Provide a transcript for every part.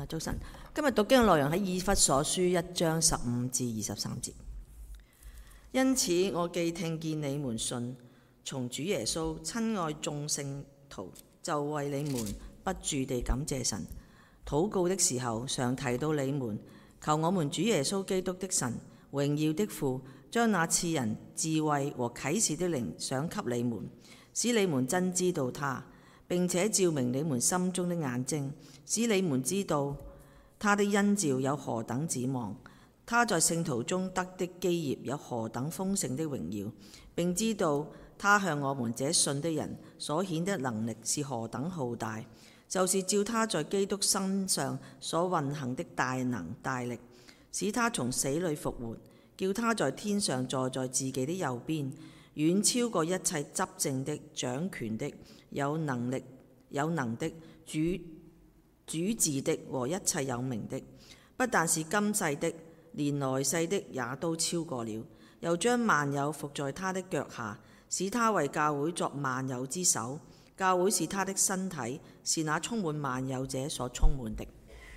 早晨，今日讀經嘅內容喺以弗所書1章15至23節。因此，我既聽見你們信從主耶穌，親愛眾聖徒，就為你們不住地感謝神。禱告的時候，常提到你們，求我們主耶穌基督的神，榮耀的父，將那賜人智慧和啟示的靈賞給你們，使你們真知道他，並且照明你們心中的眼睛，使你們知道他的恩召有何等指望，他在聖徒中得的基業有何等豐盛的榮耀，並知道他向我們這信的人所顯的能力是何等浩大，就是照他在基督身上所運行的大能大力，使他從死裏復活，叫他在天上坐在自己的右邊，遠超過一切執政的、掌權的、有能的、主治的和一切有名的，不但是今世的，連來世的也都超過了。又將萬有伏在他的腳下，使他為教會作萬有之首。教會是他的身體，是那充滿萬有者所充滿的。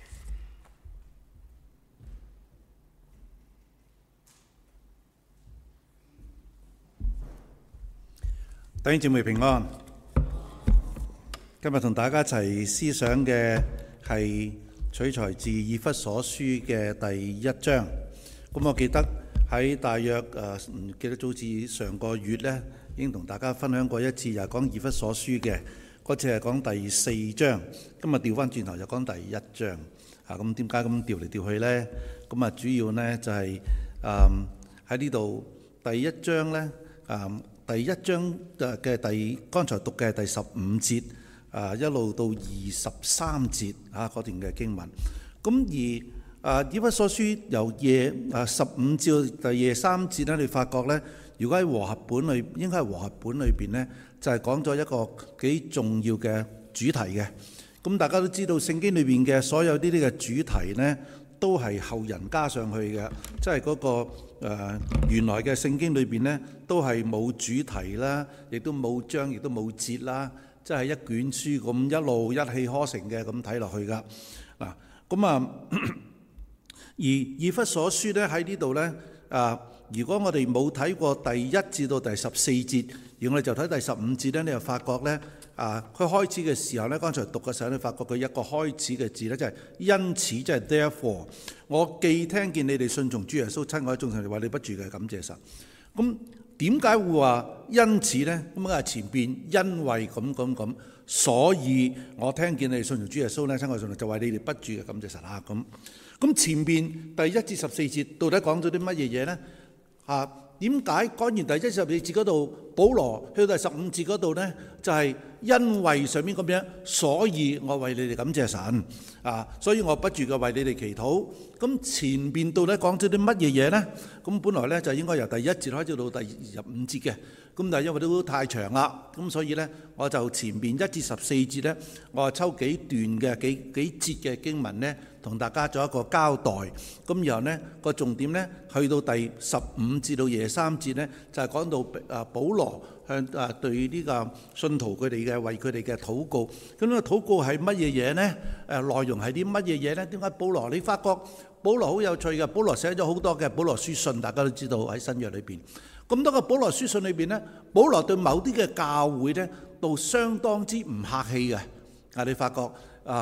弟兄姊妹平安。今日同大家一齊思想嘅係取材自以弗所書嘅第1章。咁我記得喺大約唔記得早至上個月呢，已經同大家分享過一次，又係講以弗所書嘅嗰次係講第4章。今日調翻轉頭就講第1章。咁點解咁調嚟調去呢？咁主要呢就係喺呢度第1章呢。第1章嘅剛才讀嘅第15節一路到23節嗰段嘅經文。咁而以弗所書由15至到第23節咧，你發覺呢，如果喺和合本裏，應該係和合本裏邊呢，就係講咗一個幾重要嘅主題嘅。咁大家都知道聖經裏邊嘅所有呢啲嘅主題呢，都係後人加上去嘅，即係嗰個原來嘅聖經裏邊呢，都係冇主題啦，亦都冇章，亦都冇節啦，即係一卷書咁一路一氣呵成嘅咁睇落去噶。嗱，咁而以弗所書呢喺呢度呢，如果我哋冇睇過第1至到第14節，而我哋就睇第15節呢，你就發覺呢，佢開始嘅時候呢，剛才讀嘅時候，你發覺佢一個開始嘅字呢，就係因此，即係 therefore， 我既聽見你哋信從主耶穌，親愛眾聖徒，為你不住嘅感謝神。咁點解會話因此呢？咁啊前邊因為咁，所以我聽見你哋信從主耶穌呢，親愛眾聖徒，就為你哋不住嘅感謝神啊。咁前邊第1至14節到底講咗啲乜嘢嘢呢？點解講完第1至14節嗰度，保羅去到第15節嗰度呢，就係因為上面咁樣，所以我為你哋感謝神所以我不住嘅為你哋祈禱。咁前邊到底講咗啲乜嘢嘢呢？咁本來呢，就應該由第1節開始到第25節嘅，咁但係因為都太長啦，咁所以呢，我就前邊1至14節呢，我抽幾段嘅幾節嘅經文呢，同大家做一個交代。咁然後呢個重點呢，去到第15至到23節呢，就係講到保羅向對呢個信徒佢哋嘅為佢哋嘅禱告。咁呢個禱告係乜嘢嘢呢？內容係啲乜嘢嘢呢？點解保羅你發覺保羅好有趣嘅？保羅寫咗好多嘅保羅書信，大家都知道喺新約裏邊。咁多個保羅書信裏邊呢，保羅對某啲嘅教會呢，都相當之唔客氣嘅。你發覺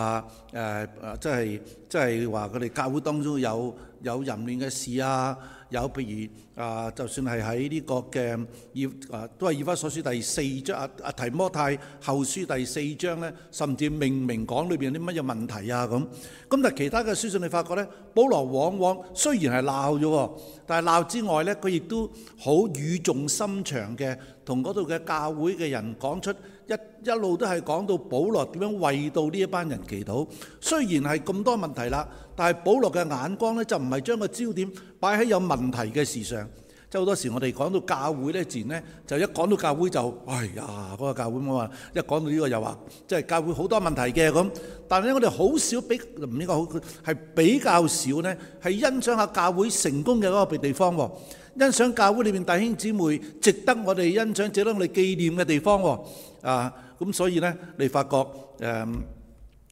即係話佢哋教會當中有淫亂嘅事啊，有譬如就算係喺呢個嘅都係以弗所書第4章提摩太後書第4章呢，甚至明講裏邊有啲乜嘢問題啊咁。但係其他嘅書信你發覺呢，保羅往往雖然係鬧咗，但係鬧之外呢，佢亦都好語重心長嘅，同嗰度嘅教會嘅人講出一路都係講到保羅點樣為到呢一班人祈禱。雖然係咁多問題啦，但係保羅嘅眼光呢，就唔係將個焦點擺喺有問題嘅事上。即係好多時我哋講到教會呢，自然呢就一講到教會就哎呀嗰個教會我話一講到呢個又話即係教會好多問題嘅咁。但係呢，我哋好少唔應該好係比較少呢，係欣賞下教會成功嘅嗰個地方喎。欣賞教會裏面弟兄姊妹值得我哋欣賞、值得我哋紀念嘅地方喎。咁所以呢，你發覺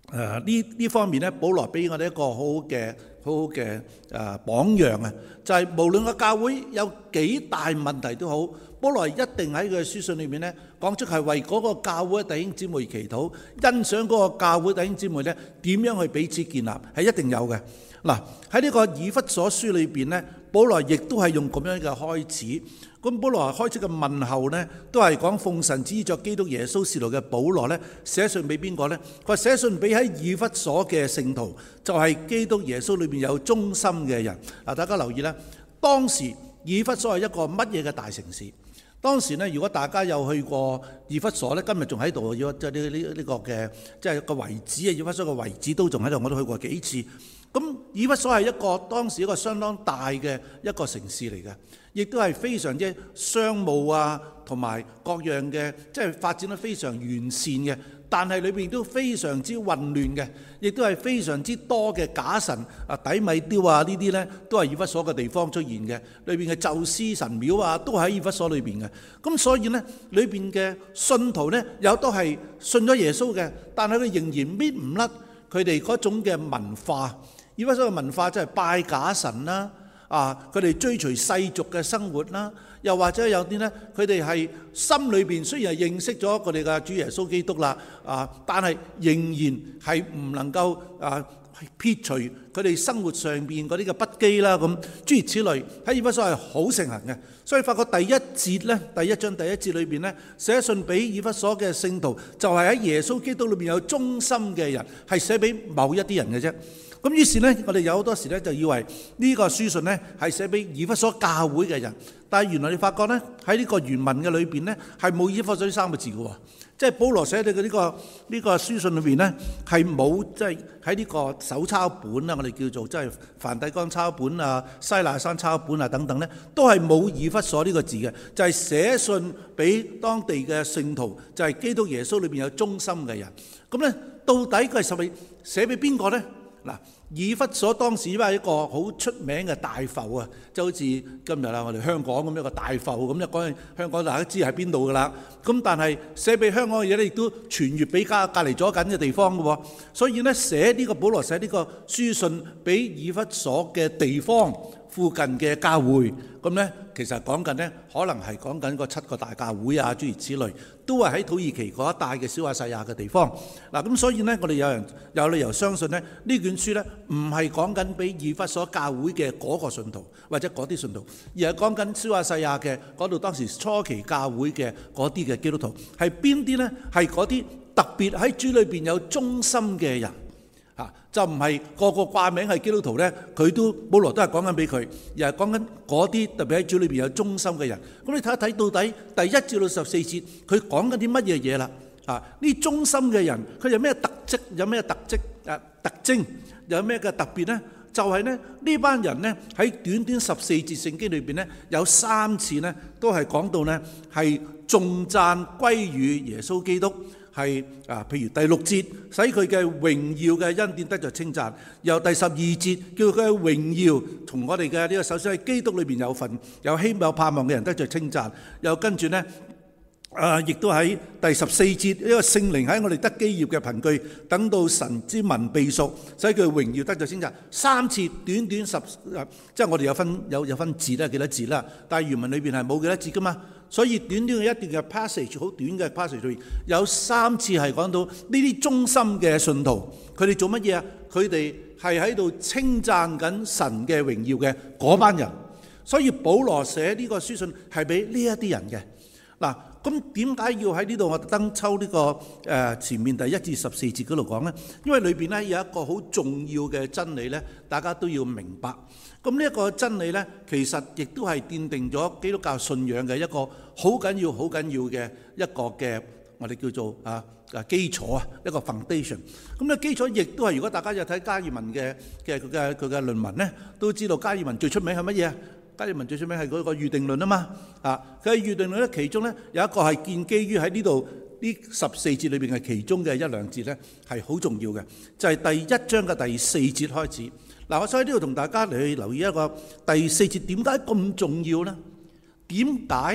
呢方面咧，保羅俾我哋一個好好嘅榜樣啊！就係無論個教會有幾大問題都好，保羅一定喺佢嘅書信裏面咧講出係為嗰個教會弟兄姊妹祈禱，欣賞嗰個教會弟兄姊妹咧點樣去彼此建立，係一定有嘅。嗱，喺呢個以弗所書裏邊咧，保羅亦都係用咁樣嘅開始。咁保羅開始嘅問候呢，都係講奉神旨意作基督耶穌使徒嘅保羅呢，寫信俾邊個呢？佢話寫信俾喺以弗所嘅聖徒，就係基督耶穌裏面有忠心嘅人。嗱，大家留意啦，當時以弗所係一個乜嘢嘅大城市？當時呢，如果大家有去過以弗所呢，今日仲喺度，即係呢個嘅即係個遺址啊，以弗所嘅遺址都仲喺度，我都去過幾次。咁以弗所係一個當時一個相當大嘅一個城市嚟嘅，亦都係非常之商務啊，同埋各樣嘅即係發展得非常完善嘅。但係裏邊都非常之混亂嘅，亦都係非常之多嘅假神啊、底米雕啊呢啲呢，都係以弗所嘅地方出現嘅。裏邊嘅宙斯神廟啊，都喺以弗所裏邊嘅。咁所以呢，裏邊嘅信徒呢，有都係信咗耶穌嘅，但係佢仍然搣唔甩佢哋嗰種嘅文化。以弗所嘅文化即係拜假神啦，佢哋追隨世俗嘅生活啦，又或者有啲呢，佢哋係心裏邊雖然係認識咗佢哋嘅主耶穌基督啦，但係仍然係唔能夠撇除佢哋生活上邊嗰啲嘅不羈啦，咁諸如此類喺以弗所係好盛行嘅。所以發覺第一節呢，第一章第一節裏邊呢，寫信俾以弗所嘅聖徒，就係喺耶穌基督裏邊有忠心嘅人，係寫俾某一啲人嘅啫。咁於是呢，我哋有好多時呢，就以為呢個書信呢係寫俾以弗所教會嘅人，但係原來你發覺呢，喺呢個原文嘅裏邊呢，係冇以弗所呢三個字嘅喎，即係保羅寫嘅呢個書信裏邊呢，係冇即係喺呢個手抄本啊，我哋叫做即係梵蒂岡抄本啊、西乃山抄本啊等等呢，都係冇以弗所呢個字嘅，就係寫信俾當地嘅聖徒，就係基督耶穌裏邊有忠心嘅人。咁呢，到底佢係寫俾邊個呢？嗱，以弗所當時因為一個好出名嘅大埠啊，就好似今日啦，我哋香港咁一個大埠咁，一講起香港大家知喺邊度噶啦。咁但係寫俾香港嘅嘢咧，亦都傳閱俾隔離咗緊嘅地方嘅喎。所以咧，保羅寫呢個書信俾以弗所嘅地方附近嘅教會，咁咧其實講緊咧，可能係講緊個7個大教會啊，諸如此類，都係喺土耳其嗰一帶嘅小亞細亞嘅地方。嗱，咁所以咧，我哋有理由相信咧，呢卷書咧唔係講緊俾以弗所教會嘅嗰個信徒或者嗰啲信徒，而係講緊小亞細亞嘅嗰度當時初期教會嘅嗰啲嘅基督徒，係邊啲咧？係嗰啲特別喺主裏邊有忠心嘅人。就唔係個個掛名係基督徒呢，保羅都係講緊俾佢，而係講緊嗰啲特別喺主裏邊有忠心嘅人。咁你睇一睇到底第1至到14節，佢講緊啲乜嘢嘢啦？呢忠心嘅人，佢有咩特質？有咩特徵？有咩嘅特別呢？就係呢班人呢，喺短短14節聖經裏邊呢，有3次呢都係講到呢係頌讚歸於耶穌基督。係譬如第6節，使佢嘅榮耀嘅恩典得着稱讚；由第12節，叫佢嘅榮耀同我哋嘅呢個首先喺基督裏邊有份，有希望有盼望嘅人得着稱讚。又跟住呢，亦都喺第14節，呢個聖靈喺我哋得基業嘅憑據，等到神之民被贖，使佢嘅榮耀得着稱讚。3次短短即係我哋有分節啦，幾多節啦？但係原文裏邊係冇幾多節噶嘛。所以短短嘅一段嘅 passage， 好短嘅 passage 裏面有3次係講到呢啲忠心嘅信徒，佢哋做乜嘢啊？佢哋係喺度稱讚緊神嘅榮耀嘅嗰班人。所以保羅寫呢個書信係俾呢一啲人嘅。嗱，咁點解要喺呢度我特登抽呢個前面第1至14節嗰度講呢？因為裏邊呢有一個好重要嘅真理呢，大家都要明白。咁呢一個真理呢，其實亦都係奠定咗基督教信仰嘅一個好緊要嘅一個嘅我哋叫做基礎啊，一個 foundation。咁呢基礎亦都係，如果大家有睇加爾文嘅佢嘅論文呢，都知道加爾文最出名係乜嘢啊？加爾文最出名係嗰個預定論啊嘛。佢嘅預定論呢，其中呢有一個係建基於喺呢度呢14節裏邊嘅其中嘅1、2節呢，係好重要嘅，就係第1章嘅第4節開始。嗱，我所以呢度同大家嚟去留意一個第4節點解咁重要呢？點解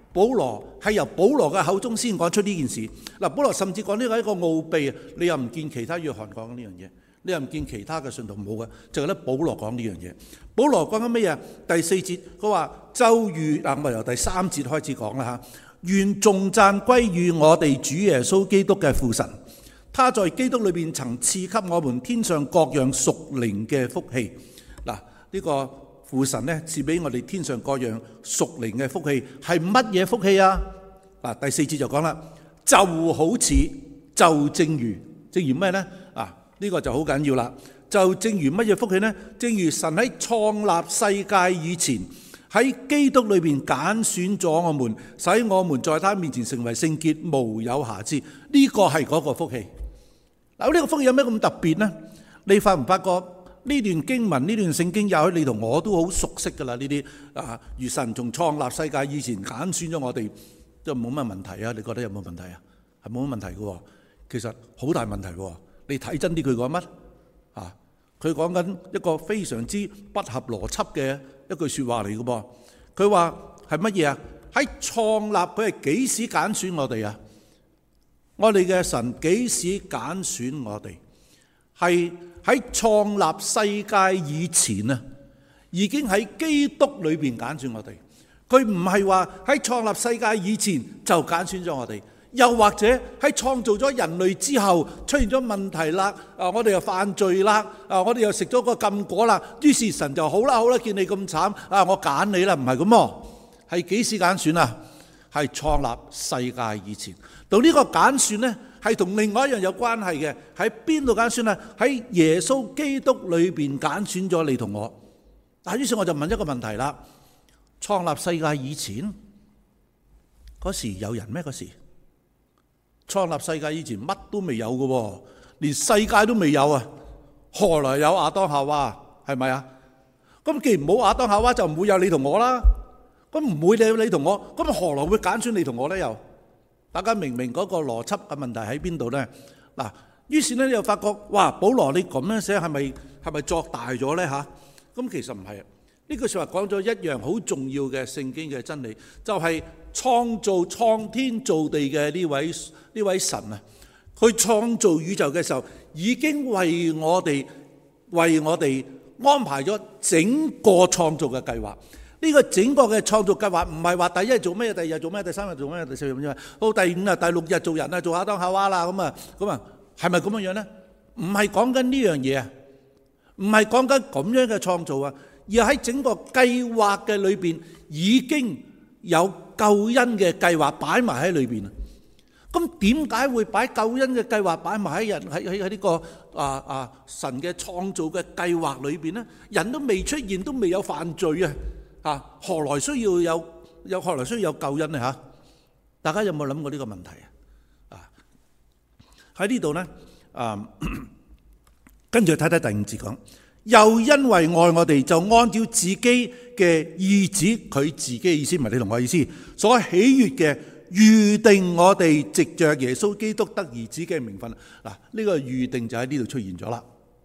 保羅係由保羅嘅口中先講出呢件事。嗱，保羅甚至講呢個係一個奧秘啊！你又唔見其他約翰講呢樣嘢，你又唔見其他嘅信徒冇嘅，就係得保羅講呢樣嘢。保羅講緊乜嘢？第4節佢話就如我由第3節開始講啦嚇。願頌讚歸於我哋主耶穌基督嘅父神，他在基督裏邊曾賜給我們天上各樣屬靈嘅福氣。嗱，呢個父神呢，賜俾我哋天上各樣屬靈嘅福氣，係乜嘢福氣啊？嗱，第4節就講啦，就好似就正如咩呢？呢個就好緊要啦。就正如乜嘢福氣呢？正如神喺創立世界以前，喺基督裏邊揀選咗我們，使我們在他面前成為聖潔，無有瑕疵。呢個係嗰個福氣。嗱，呢個福氣有咩咁特別呢？你發唔發覺呢段經文、呢段聖經，又許你同我都好熟悉噶啦。呢啲如神從創立世界以前揀選咗我哋，都冇乜問題啊？你覺得有冇問題啊？係冇乜問題嘅。其實好大問題嘅。你睇真啲佢講乜？佢講緊一個非常之不合邏輯嘅一句說話嚟嘅噃。佢話係乜嘢啊？喺創立佢係幾時揀選我哋啊？我哋嘅神幾時揀選我哋？係喺創立世界以前啊，已經喺基督裏邊揀選我哋。佢唔係話喺創立世界以前就揀選咗我哋。又或者喺創造咗人類之後出現咗問題啦，我哋又犯罪啦，我哋又食咗個禁果啦，於是神就好啦，見你咁慘，我揀你啦，唔係咁喎，係幾時揀選啊？係創立世界以前。到呢個揀選呢，係同另外一樣有關係嘅，喺邊度揀選啊？喺耶穌基督裏邊揀選咗你同我。於是我就問一個問題啦：創立世界以前嗰時有人咩？嗰時？創立世界以前乜都未有嘅，連世界都未有啊！何來有亞當夏娃？係咪啊？咁既然冇亞當夏娃，就唔會有你同我啦。咁唔會有你同我，咁何來會揀選你同我呢？又大家明唔明嗰個邏輯嘅問題喺邊度呢？嗱，於是呢你又發覺，哇！保羅你咁樣寫係咪作大咗呢？吓，咁其實唔係。呢句說話講咗一樣好重要嘅聖經嘅真理，就係創天造地嘅呢位神啊，佢創造宇宙嘅時候，已經為我哋安排咗整個創造嘅計劃。呢個整個嘅創造計劃唔係話第一日做咩，第二日做咩，第三日做咩，第四日做咩，到第5日、第6日做人啊，做亞當夏娃啦，咁啊，係咪咁樣樣呢？唔係講緊呢樣嘢啊，唔係講緊咁樣嘅創造啊。而喺整個計劃嘅裏邊，已經有救恩嘅計劃擺埋喺裏邊啊！咁點解會擺救恩嘅計劃擺埋喺呢個神嘅創造嘅計劃裏邊呢？人都未出現，都未有犯罪啊！何來需要有救恩呢？嚇！大家有冇諗過呢個問題啊？喺呢度呢，跟住睇睇第5節講。又因為愛我哋，就按照自己嘅意旨，佢自己嘅意思唔係你同我意思，所喜悅嘅預定我哋藉着耶穌基督得兒子嘅名分。嗱，呢個預定就喺呢度出現咗啦。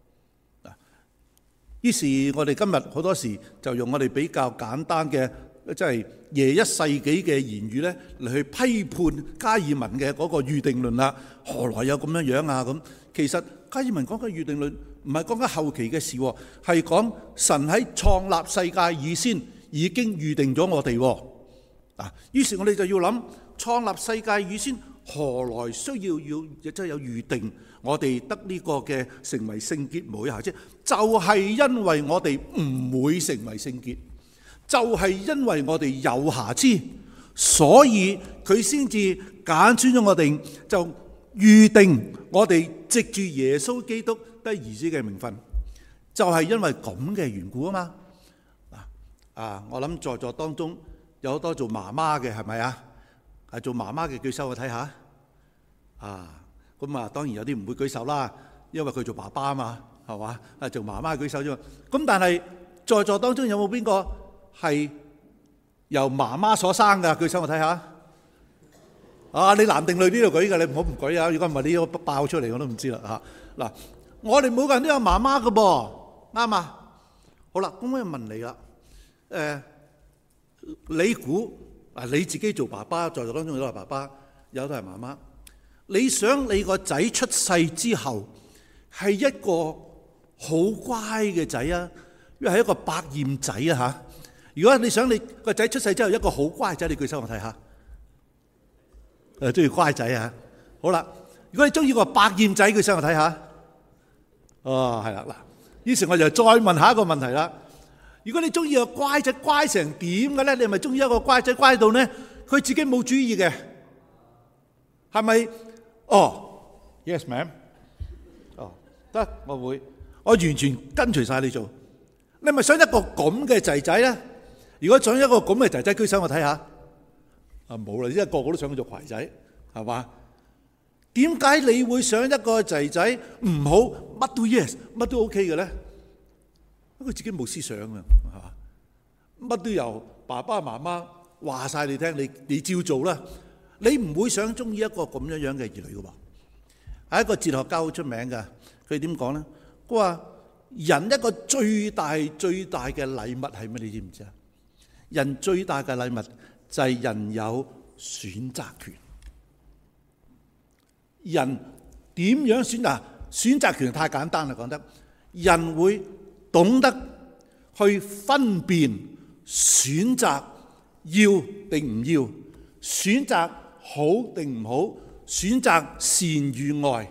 於是我哋今日好多時就用我哋比較簡單嘅，即係耶一世紀嘅言語咧，嚟去批判加爾文嘅嗰個預定論啦。何來有咁樣樣啊？咁其實加爾文講嘅預定論唔係講緊後期嘅事，係講神喺創立世界以先已經預定咗我哋。於是我哋就要諗，創立世界以先何來需要即係有預定我哋得呢個嘅成為聖潔無瑕疵？就係因為我哋唔會成為聖潔，就係因為我哋有瑕疵，所以佢先至揀選咗我哋，就預定我哋藉住耶穌基督得兒子嘅名分，就係因為咁嘅緣故啊嘛。我諗在座當中有好多做媽媽嘅，係咪啊？係做媽媽嘅舉手我睇下。咁當然有啲唔會舉手啦，因為佢做爸爸啊嘛，係嘛？做媽媽舉手啫嘛。咁但係在座當中有冇邊個係由媽媽所生㗎？舉手我睇下。你男定女呢度舉㗎？你唔好唔舉啊！如果唔係你要爆出嚟我都唔知啦嚇。嗱，我哋每個人都有媽媽㗎噃，啱啊？好啦，咁我就問你啦，你估你自己做爸爸，在座當中有都係爸爸，有都係媽媽。你想你個仔出世之後係一個好乖嘅仔啊，因為係一個百厭仔啊嚇。如果你想你個仔出世之後一個好乖仔，你舉手我睇下。中意乖仔啊！好啦，如果你中意個百厭仔，舉手我睇下。哦，係啦嗱。於是我就再問下一個問題啦。如果你中意個乖仔乖成點嘅咧，你係咪中意一個乖仔乖到咧佢自己冇主意嘅？係咪？哦 ，yes ma'am。哦，得，我完全跟隨晒你做。你係咪想一個咁嘅仔仔咧？如果想一個咁嘅仔仔，舉手我睇下。冇啦，因為個個都想做攜仔，係嘛？點解你會想一個仔仔唔好乜都 yes， 乜都 OK 嘅咧？因為佢自己冇思想啊，係嘛？乜都由爸爸媽媽話晒你聽，你照做啦。你唔會想中意一個咁樣嘅兒女嘅喎。係一個哲學家好出名嘅，佢點講咧？佢話人一個最大嘅禮物係咩？你知唔知啊？人最大嘅禮物就係人有選擇權。人點樣選擇？選擇權太簡單啦，講得人會懂得去分辨選擇要定唔要，選擇好定唔好，選擇善與惡。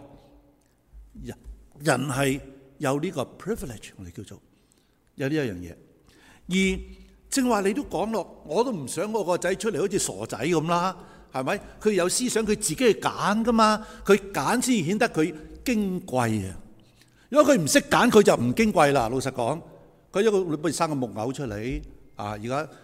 人係有呢個 privilege， 我哋叫做有呢一樣嘢。而正話你都講咯，我都唔想我個仔出嚟好似傻仔咁啦，係咪？佢有思想，佢自己去揀噶嘛，佢揀先顯得佢矜貴啊！如果佢唔識揀，佢就唔矜貴啦。老實講，佢你不如生個木偶出嚟啊！而家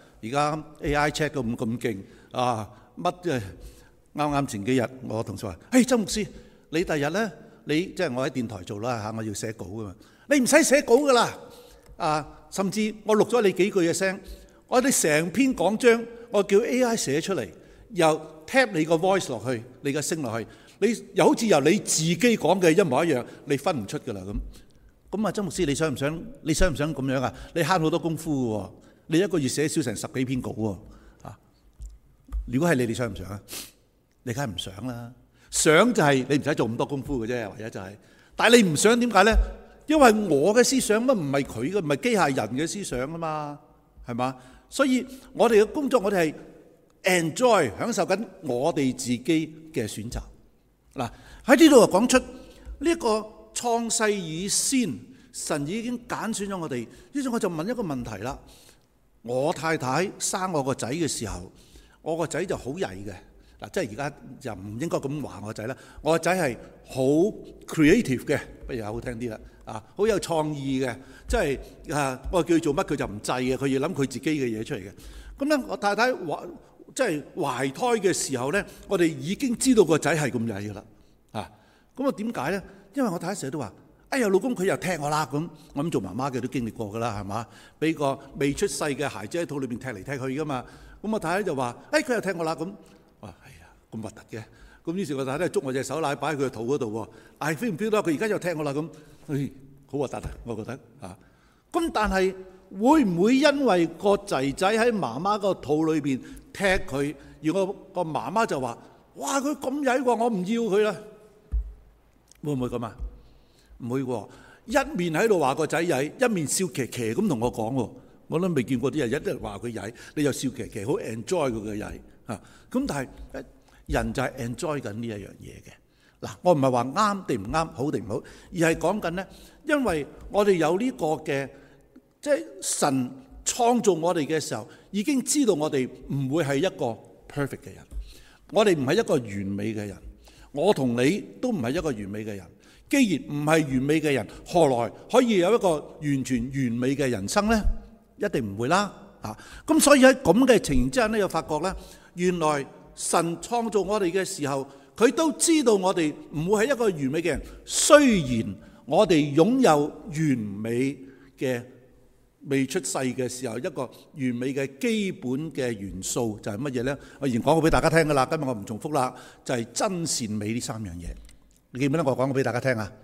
AI check 咁勁啊！乜啱前幾日我同事話：周牧師，你第日咧，你即係我喺電台做啦嚇，我要寫稿噶嘛，你唔使寫稿噶啦啊！甚至我錄咗你幾句嘅聲，我哋成篇講章，我叫 AI 寫出嚟，又 tap 你個 voice 落去，你個聲落去，你又好似由你自己講嘅一模一樣，你分唔出噶啦咁。咁啊，周牧師，你想唔想咁樣啊？你慳好多功夫嘅喎，你一個月寫少成10幾篇稿喎啊！如果係你想唔想啊？你梗係唔想啦。想就係你唔使做咁多功夫嘅啫，唯一就係。但係你唔想點解咧？因為我嘅思想乜唔係佢嘅，唔係機械人嘅思想啊嘛，係嘛？所以我哋嘅工作，我哋係 enjoy 享受緊我哋自己嘅選擇。嗱，喺呢度就講出呢一個創世以先，神已經揀選咗我哋。於是我就問一個問題啦：我太太生我個仔嘅時候，我個仔就好曳嘅。嗱，即係而家就唔應該咁話我個仔啦。我個仔係好 creative 嘅，不如好聽啲啦。好有創意嘅，即係我叫佢做乜佢就唔制嘅，佢要諗佢自己嘅嘢出嚟嘅。咁咧，我太太即係懷胎嘅時候咧，我哋已經知道個仔係咁曳嘅啦。咁啊點解咧？因為我太太成日都話：哎呀，老公佢又踢我啦咁。我諗做媽媽嘅都經歷過噶啦，係嘛？俾個未出世嘅孩子喺肚裏邊踢嚟踢去噶嘛。咁我太太就話：佢又踢我啦咁。哇，係啊，咁核突嘅。咁於是我太太捉我隻手奶擺喺佢嘅肚嗰度喎。feel 唔 feel 到佢而家又踢我啦咁。好核突啊！我覺得咁但係會唔會因為個仔仔喺媽媽個肚裏邊踢佢，而我個媽媽就話：哇！佢咁曳喎，我唔要佢啦。會唔會咁啊？唔會喎，一面喺度話個仔曳，一面笑騎騎咁同我講喎。我都未見過啲人一日話佢曳，你又笑騎騎，好 enjoy 佢嘅曳啊！咁但係人就係 enjoy 緊呢一樣嘢嘅。嗱，我唔係話啱定唔啱，好定唔好，而係講緊咧，因為我哋有呢個嘅，即係神創造我哋嘅時候，已經知道我哋唔會係一個 perfect 嘅人，我哋唔係一個完美嘅人，我同你都唔係一個完美嘅人。既然唔係完美嘅人，何來可以有一個完全完美嘅人生咧？一定唔會啦。咁所以喺咁嘅情形之下咧，又發覺咧，原來神創造我哋嘅時候，佢都知道我哋唔會係一個完美嘅人，雖然我哋擁有完美嘅未出世嘅時候一個完美嘅基本嘅元素就係乜嘢呢？我以前講過俾大家聽噶啦，今日我唔重複啦，就係真善美呢3樣嘢。你記唔記得我講過俾大家聽啊？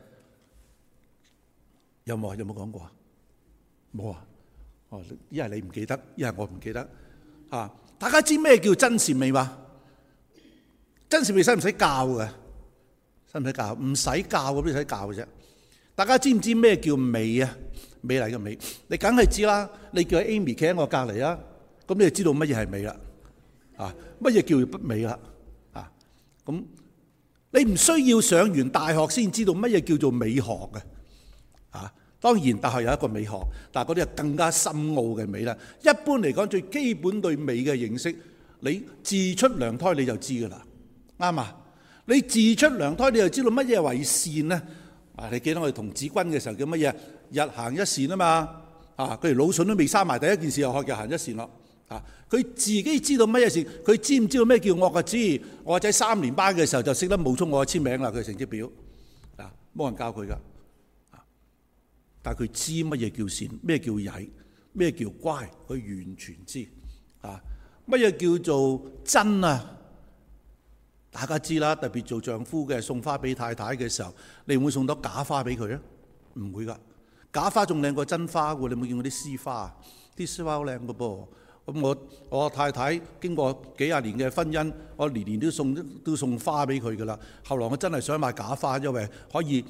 有冇講過啊？冇啊？一係你唔記得，一係我唔記得。 大家知咩叫真善美嘛？真善美使唔使教嘅？使唔使教？唔使教嘅，邊使教嘅啫？大家知唔知咩叫美啊？美麗嘅美，你梗係知啦。你叫 Amy 企喺我隔離啊，咁你就知道乜嘢係美啦。乜嘢叫不美啦？咁你唔需要上完大學先知道乜嘢叫做美學嘅。當然大學有一個美學，但係嗰啲係更加深奧嘅美啦。一般嚟講，最基本對美嘅認識，你自出娘胎你就知噶啦，啱啊！你自出娘胎你就知道乜嘢為善咧。你記得我哋童子軍嘅時候叫乜嘢？日行一善啊嘛。佢條腦筍都未生埋，第一件事就學日行一善咯。佢自己知道乜嘢善，佢知唔知道咩叫惡嘅？知。我仔3年班嘅時候就識得冒充我嘅簽名啦，佢成績表。冇人教佢噶。但係佢知乜嘢叫善，咩叫曳，咩叫乖，佢完全知。乜嘢叫做真啊？大家知啦，特別做丈夫嘅送花俾太太嘅時候，你會唔會送到假花俾佢啊？唔會噶，假花仲靚過真花喎。你有冇見過啲絲花？啲絲花好靚噶噃。咁我太太經過幾廿年嘅婚姻，我年年都送花俾佢噶啦。後來我真係想買假花，因為可以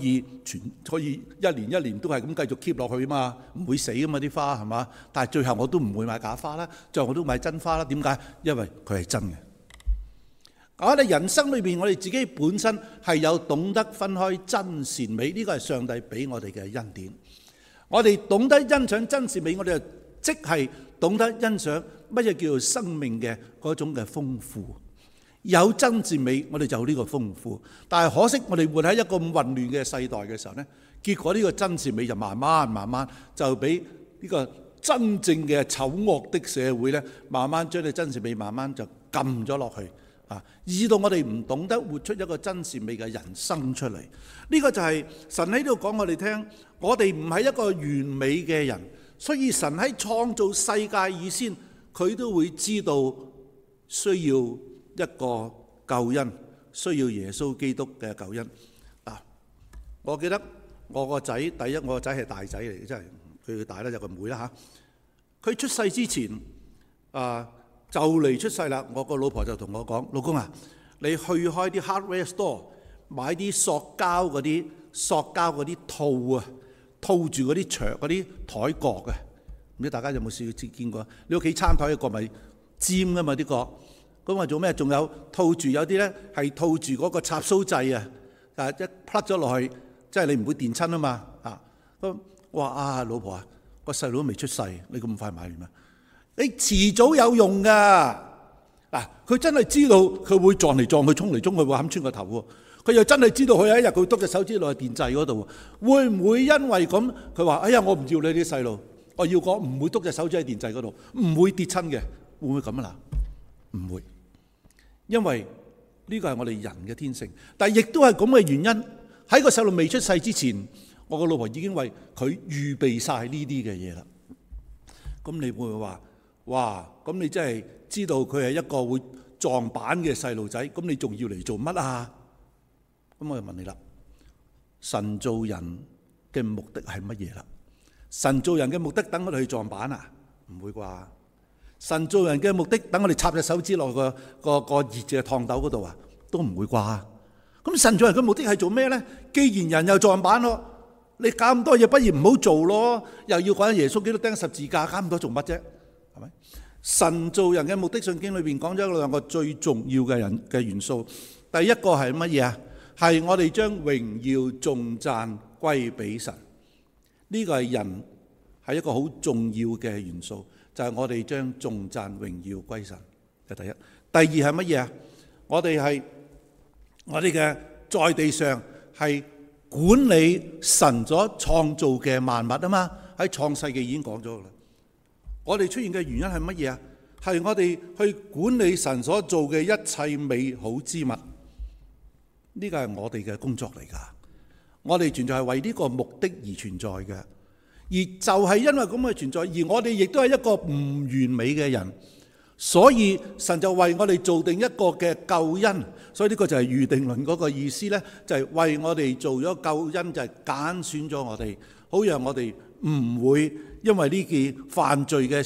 一年都係咁繼續 keep 落去啊嘛，唔會死啊嘛啲花係嘛。但係最後我都唔會買假花啦，最後我都買真花啦。點解？因為佢係真嘅。我哋人生裏邊，我哋自己本身係有懂得分開真善美，呢個係上帝俾我哋嘅恩典。我哋懂得欣賞真善美，我哋就即係懂得欣賞乜嘢叫做生命嘅嗰種嘅豐富。有真善美，我哋就有呢個豐富。但係可惜，我哋活喺一個咁混亂嘅世代嘅時候呢，結果呢個真善美就慢慢就俾呢個真正嘅醜惡的社會呢，慢慢將你真善美慢慢就撳咗落去。以到我哋唔懂得活出一個真善美嘅人生出嚟。呢個就係神喺度講我哋聽，我哋唔係一個完美嘅人，所以神喺創造世界以先，佢都會知道需要一個救恩，需要耶穌基督嘅救恩。我記得我個仔，第一我個仔係大仔嚟嘅，真係佢大咧有個妹啦嚇。佢出世之前就嚟出世啦，我個老婆就同我講：老公啊，你去開啲 hardware store 買啲塑膠嗰啲套啊，套住嗰啲牆嗰啲台角嘅。唔知大家有冇試過見過？你屋企餐台嘅角咪尖噶嘛啲角，咁我做咩？仲有套住有啲咧係套住嗰個插蘇掣啊，一 plug 咗落去，即係你唔會電親啊嘛。咁我話老婆啊，個細佬未出世，你咁快買完咩？你遲早有用噶。佢真係知道佢會撞嚟撞去，衝嚟衝去，會冚穿個頭喎。佢又真係知道佢有一日佢篤隻手指落去電掣嗰度，會唔會因為咁佢話：哎呀，我唔要你啲細路，我要講唔會篤隻手指喺電掣嗰度，唔會跌親嘅，會唔會咁啊？嗱，唔會，因為呢個係我哋人嘅天性，但係亦都係咁嘅原因。喺個細路未出世之前，我個老婆已經為佢預備晒呢啲嘅嘢啦。咁你會唔會話：哇！咁你真係知道佢係一個會撞板嘅細路仔，咁你仲要嚟做乜啊？咁我就問你啦，神造人嘅目的係乜嘢啦？神造人嘅目的等我哋去撞板啊？唔會啩？神造人嘅目的等我哋插隻手指落個熱嘅燙斗嗰度啊？都唔會啩？咁神造人嘅目的係做咩咧？既然人又撞板咯，你搞咁多嘢，不如唔好做咯。又要講耶穌基督釘十字架，搞咁多做乜啫？係咪？神造人嘅目的，聖經裏邊講咗兩個最重要嘅人嘅元素。第一個係乜嘢啊？係我哋將榮耀頌讚歸俾神。呢個係人係一個好重要嘅元素，就係我哋將頌讚榮耀歸神。係第一。第二係乜嘢啊？我哋嘅在地上係管理神所創造嘅萬物啊嘛。喺創世記已經講咗噶啦。我哋出現嘅原因係乜嘢啊？係我哋去管理神所做嘅一切美好之物。呢個係我哋嘅工作嚟噶。我哋存在係為呢個目的而存在嘅。而就係因為咁嘅存在，而我哋亦都係一個唔完美嘅人，所以神就為我哋做定一個嘅救恩。所以呢個就係預定論嗰個意思呢，就係為我哋做咗救恩，就係揀選咗我哋，好讓我哋唔會因為呢件犯罪嘅事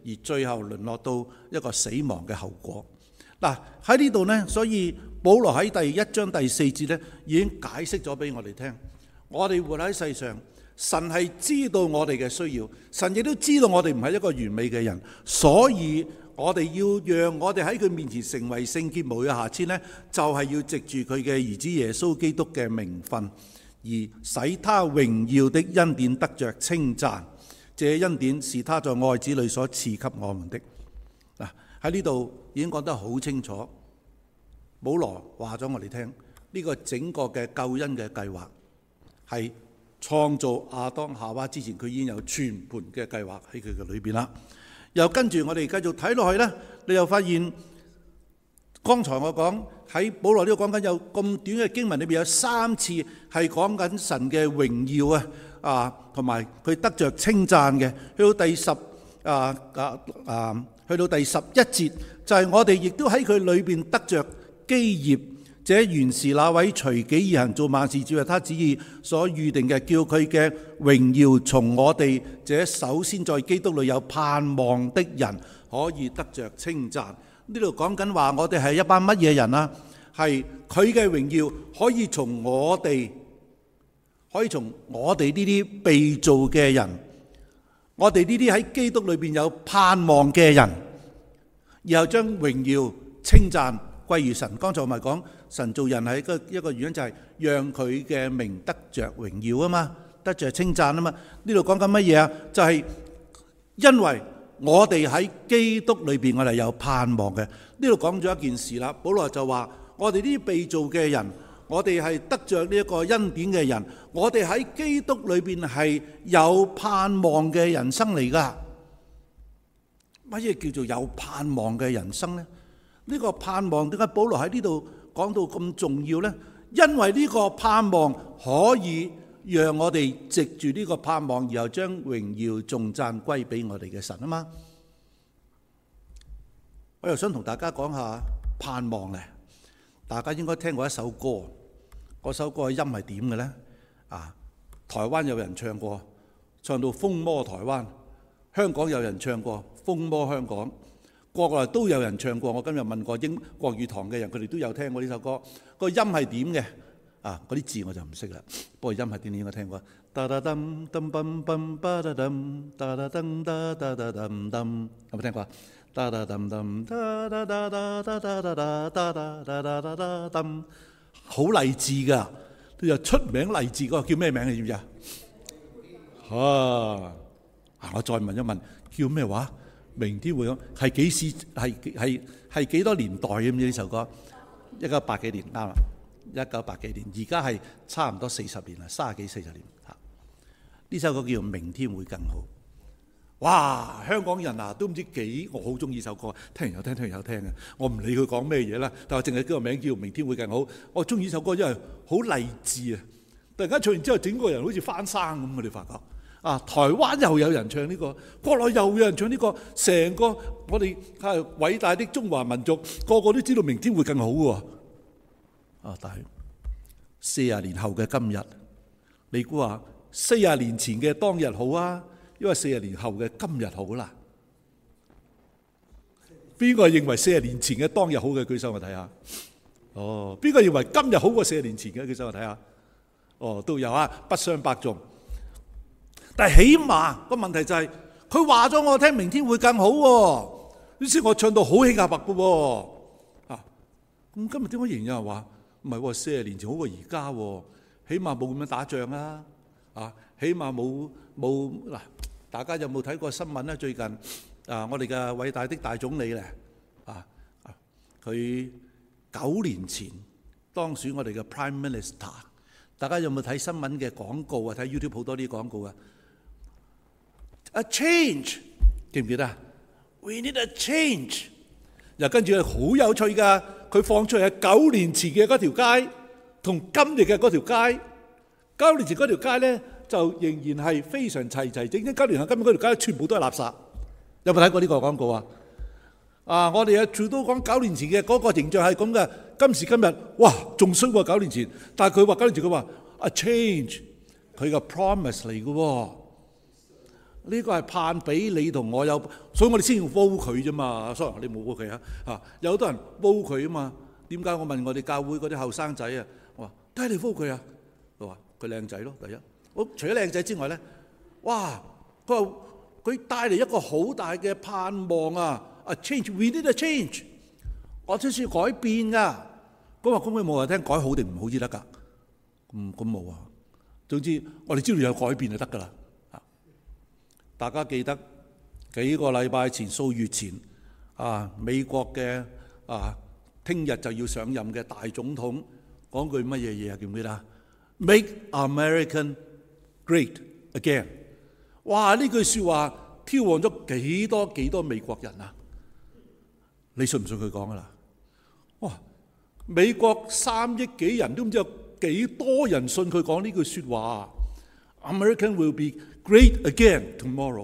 而最後淪落到一個死亡嘅後果。嗱，喺呢度呢，所以保羅喺第1章第4節呢已經解釋咗俾我哋聽，我哋活喺世上，神係知道我哋嘅需要，神亦都知道我哋唔係一個完美嘅人，所以我哋要讓我哋喺佢面前成為聖潔無有瑕疵呢，就係要藉住佢嘅兒子耶穌基督嘅名分，而使他榮耀的恩典得着稱讚。這恩典是他在愛子裏所賜給我們的。嗱，喺呢度已經講得好清楚，保羅話咗我哋聽，呢個整個嘅救恩嘅計劃係創造亞當夏娃之前，佢已經有全盤嘅計劃喺佢嘅裏邊啦。又跟住我哋繼續睇落去呢，你又發現剛才我講喺保羅呢度講緊有咁短嘅經文裏邊有3次係講緊神嘅榮耀同埋佢得着稱讚嘅。去到第11節就係我哋亦都喺佢裏邊得着基業。這原是那位隨己而行做萬事照着他旨意所預定嘅，叫佢嘅榮耀從我哋這首先在基督裏有盼望的人可以得着稱讚。呢度講緊話我哋係一班乜嘢人啊？係佢嘅榮耀可以從我哋呢啲被造嘅人，我哋呢啲喺基督裏邊有盼望嘅人，然後將榮耀稱讚歸於神。剛才我咪講神造人係一個原因，就係讓佢嘅名得着榮耀啊嘛，得着稱讚啊嘛。呢度講緊乜嘢啊？就係因為我哋喺基督裏邊，我哋有盼望嘅。呢度講咗一件事啦。保羅就話我哋呢啲被造嘅人，我哋係得着呢一個恩典嘅人，我哋喺基督裏邊係有盼望嘅人生嚟噶。乜嘢叫做有盼望嘅人生呢？呢個盼望點解保羅喺呢度講到咁重要呢？因為呢個盼望可以讓我哋藉住呢個盼望，然後將榮耀頌讚歸俾我哋嘅神啊嘛。我又想同大家講下盼望咧。大家應該聽過一首歌，嗰首歌嘅音係點嘅呢？台灣有人唱過，唱到風魔台灣；香港有人唱過風魔香港；國內都有人唱過。我今日問過英國語堂嘅人，佢哋都有聽過呢首歌。個音係點嘅？嗰啲字我就唔識啦。不過音係點，你應該聽過。有冇聽過？好勵志噶，佢又出名勵志嗰個叫咩名？你知唔知啊？我再問一問，叫咩話？明天會講係幾時？係幾多年代咁？呢首歌1980幾年啱啦，1980幾年，而家係差唔多40年啦，30幾40年。呢首歌叫做《明天會更好》。哇！香港人都唔知幾，我好中意首歌，聽完又聽，聽完又聽嘅。我唔理佢講咩嘢啦，但係淨係叫個名叫《明天會更好》。我中意首歌，因為好勵志啊！突然間唱完之後，整個人好似翻生咁。我哋發覺台灣又有人唱呢個，國內又有人唱呢個，成個我哋係偉大的中華民族，個個都知道明天會更好喎。但係40年後嘅今日，你估下40年前嘅當日好啊？因為40年後嘅今日好啦。邊個認為40年前嘅當日好嘅舉手我睇下。邊個認為今日好過40年前嘅舉手我睇下。都有啊，不相伯仲。但係起碼個問題就係佢話咗我聽明天會更好喎。於是我唱到好起價白嘅喎。咁今日點解仍然有人話唔係喎？40年前好過而家喎，起碼冇咁樣打仗啊。起碼冇嗱。大家有冇睇過新聞咧？最近我哋嘅偉大的大總理咧，佢9年前當選我哋嘅 Prime Minister。大家有冇睇新聞嘅廣告啊？睇 YouTube 好多啲廣告啊。A change， 記唔記得啊 ？We need a change。又跟住好有趣㗎，佢放出嚟係9年前嘅嗰條街，同今日嘅嗰條街。9年前嗰條街咧，就仍然係非常齊齊整整。9年後今日嗰條街全部都係垃圾。有冇睇過呢個廣告啊？我哋阿 Trudeau 講9年前嘅嗰個形象係咁嘅，今時今日哇仲衰過9年前。但係佢話9年前佢話 a change， 佢個 promise 嚟嘅喎。 呢個係盼俾你同我有，所以我哋先要 vote 佢啫嘛。sorry，你冇 vote 佢啊？有好多人 vote 佢啊嘛。點解我問我哋教會嗰啲後生仔啊？我話點解你 vote 佢啊？佢話佢靚仔咯，第一。除咗靚仔之外咧，哇！佢話佢帶嚟一個好大嘅盼望啊！A change，we need a change。我真係要改變㗎。咁話咁佢冇話聽改好定唔好至得㗎。咁冇啊。總之我哋知道有改變就得㗎啦。大家記得幾個禮拜前、數月前美國嘅聽日就要上任嘅大總統講句乜嘢嘢啊？記唔記得？Make American Great Again。哇！呢句説話挑旺咗幾多美國人啊？你信唔信佢講噶啦？哇！美國3億幾人都唔知有幾多人信佢講呢句説話。American will be great again tomorrow。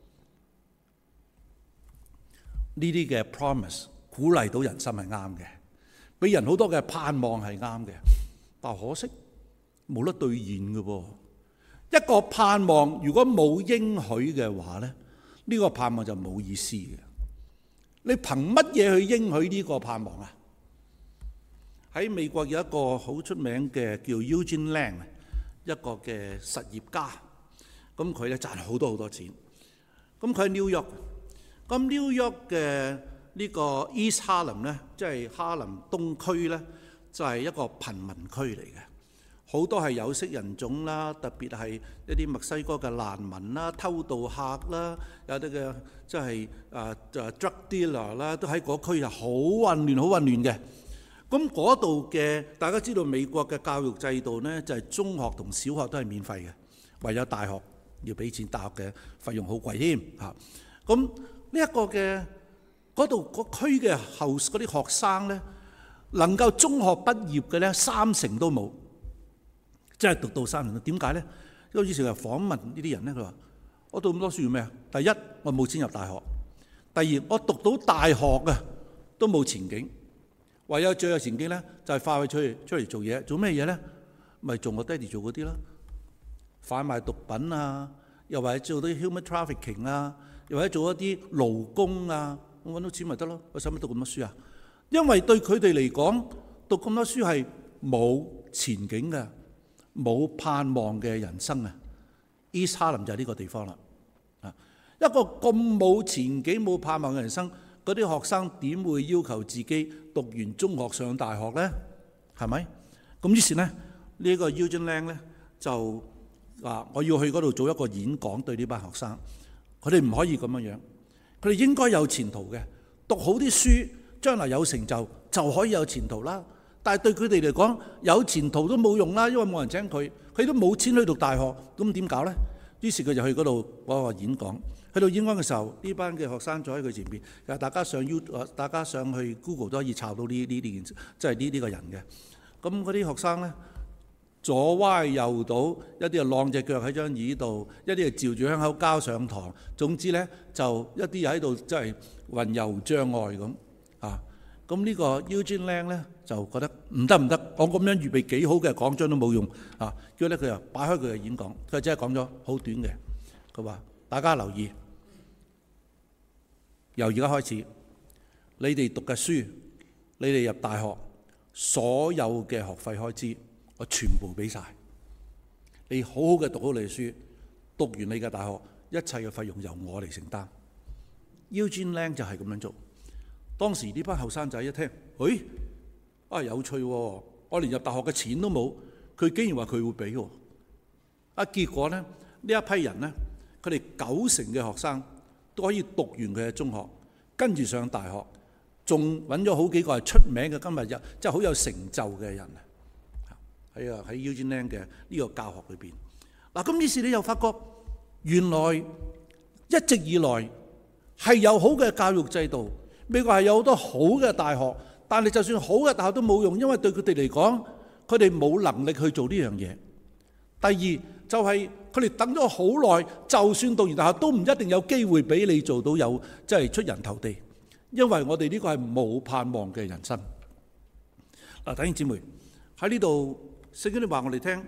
呢啲嘅 promise 鼓勵到人心係啱嘅，俾人好多嘅盼望係啱嘅，但可惜冇得兌現嘅噃。一個盼望如果冇應許嘅話咧，呢個盼望就冇意思嘅。你憑乜嘢去應許呢個盼望啊？喺美國有一個好出名嘅叫 Eugene Lang， 一個嘅實業家，咁佢咧賺好多錢。咁佢喺 New York， 咁 New York 嘅呢個 East Harlem 咧，即係哈林東區咧，就係一個貧民區嚟嘅。好多係有色人種啦，特別係一啲墨西哥嘅難民啦、偷渡客啦，有啲嘅即係drug dealer 啦，都喺嗰區係好混亂嘅。咁嗰度嘅大家知道美國嘅教育制度呢，就係中學同小學都係免費嘅，唯有大學要俾錢，大學嘅費用好貴添嚇。咁呢一個嘅嗰度個區嘅嗰啲學生呢，能夠中學畢業嘅呢，30%都冇。即係讀到3年，點解咧？因為以前就訪問呢啲人咧，佢話：我讀咁多書做咩啊？第一，我冇錢入大學；第二，我讀到大學嘅都冇前景。唯有最有前景咧，就係快佢出嚟做嘢。做咩嘢咧？咪做我爹哋做嗰啲啦，販賣毒品啊，又或者做啲 human trafficking 啊，又或者做一啲勞工啊，我揾到錢咪得咯。我使乜讀咁多書啊？因為對佢哋嚟講，讀咁多書係冇前景嘅。冇盼望嘅人生啊 ！East Harlem 就係呢個地方啦。一個咁冇前景、冇盼望嘅人生，嗰啲學生點會要求自己讀完中學上大學呢？係咪？咁於是呢，呢個 Eugene Lang 呢就話：我要去嗰度做一個演講，對呢班學生，佢哋唔可以咁樣，佢哋應該有前途嘅，讀好啲書，將來有成就就可以有前途啦。但係對佢哋嚟講，有前途都冇用啦，因為冇人請佢，佢都冇錢去讀大學，咁點搞呢？於是佢就去嗰度嗰個演講。去到演講嘅時候，呢班嘅學生坐喺佢前邊，大家上去 Google 都可以查到呢件，即係呢個人嘅。咁嗰啲學生呢，左歪右倒，一啲就晾隻腳喺張椅度，一啲就照住香口膠上堂。總之呢，就一啲又喺度即係混淆障礙咁啊。咁呢個 Eugene Lang 咧就覺得唔得，我咁樣預備幾好嘅講章都冇用啊！叫咧佢又擺開佢嘅演講，佢真係講咗好短嘅。佢話：大家留意，由而家開始，你哋讀嘅書，你哋入大學所有嘅學費開支，我全部俾晒。你好好嘅讀好你嘅書，讀完你嘅大學，一切嘅費用由我嚟承擔。Eugene Lang 就係咁樣做。當時呢班後生仔一聽，有趣喎！我連入大學嘅錢都冇，佢竟然話佢會俾喎。結果呢，呢一批人呢，佢哋90%嘅學生都可以讀完佢嘅中學，跟住上大學，仲揾咗好幾個係出名嘅今日即係好有成就嘅人喺 Eugene Lang 嘅呢個教學裏邊。咁於是你又發覺，原來一直以來係有好嘅教育制度。美國係有好多好嘅大學，但係就算好嘅大學都冇用，因為對佢哋嚟講，佢哋冇能力去做呢樣嘢。第二就係佢哋等咗好耐，就算讀完大學都唔一定有機會俾你做到即係出人頭地，因為我哋呢個係冇盼望嘅人生。弟兄姊妹喺呢度，聖經都話我哋聽，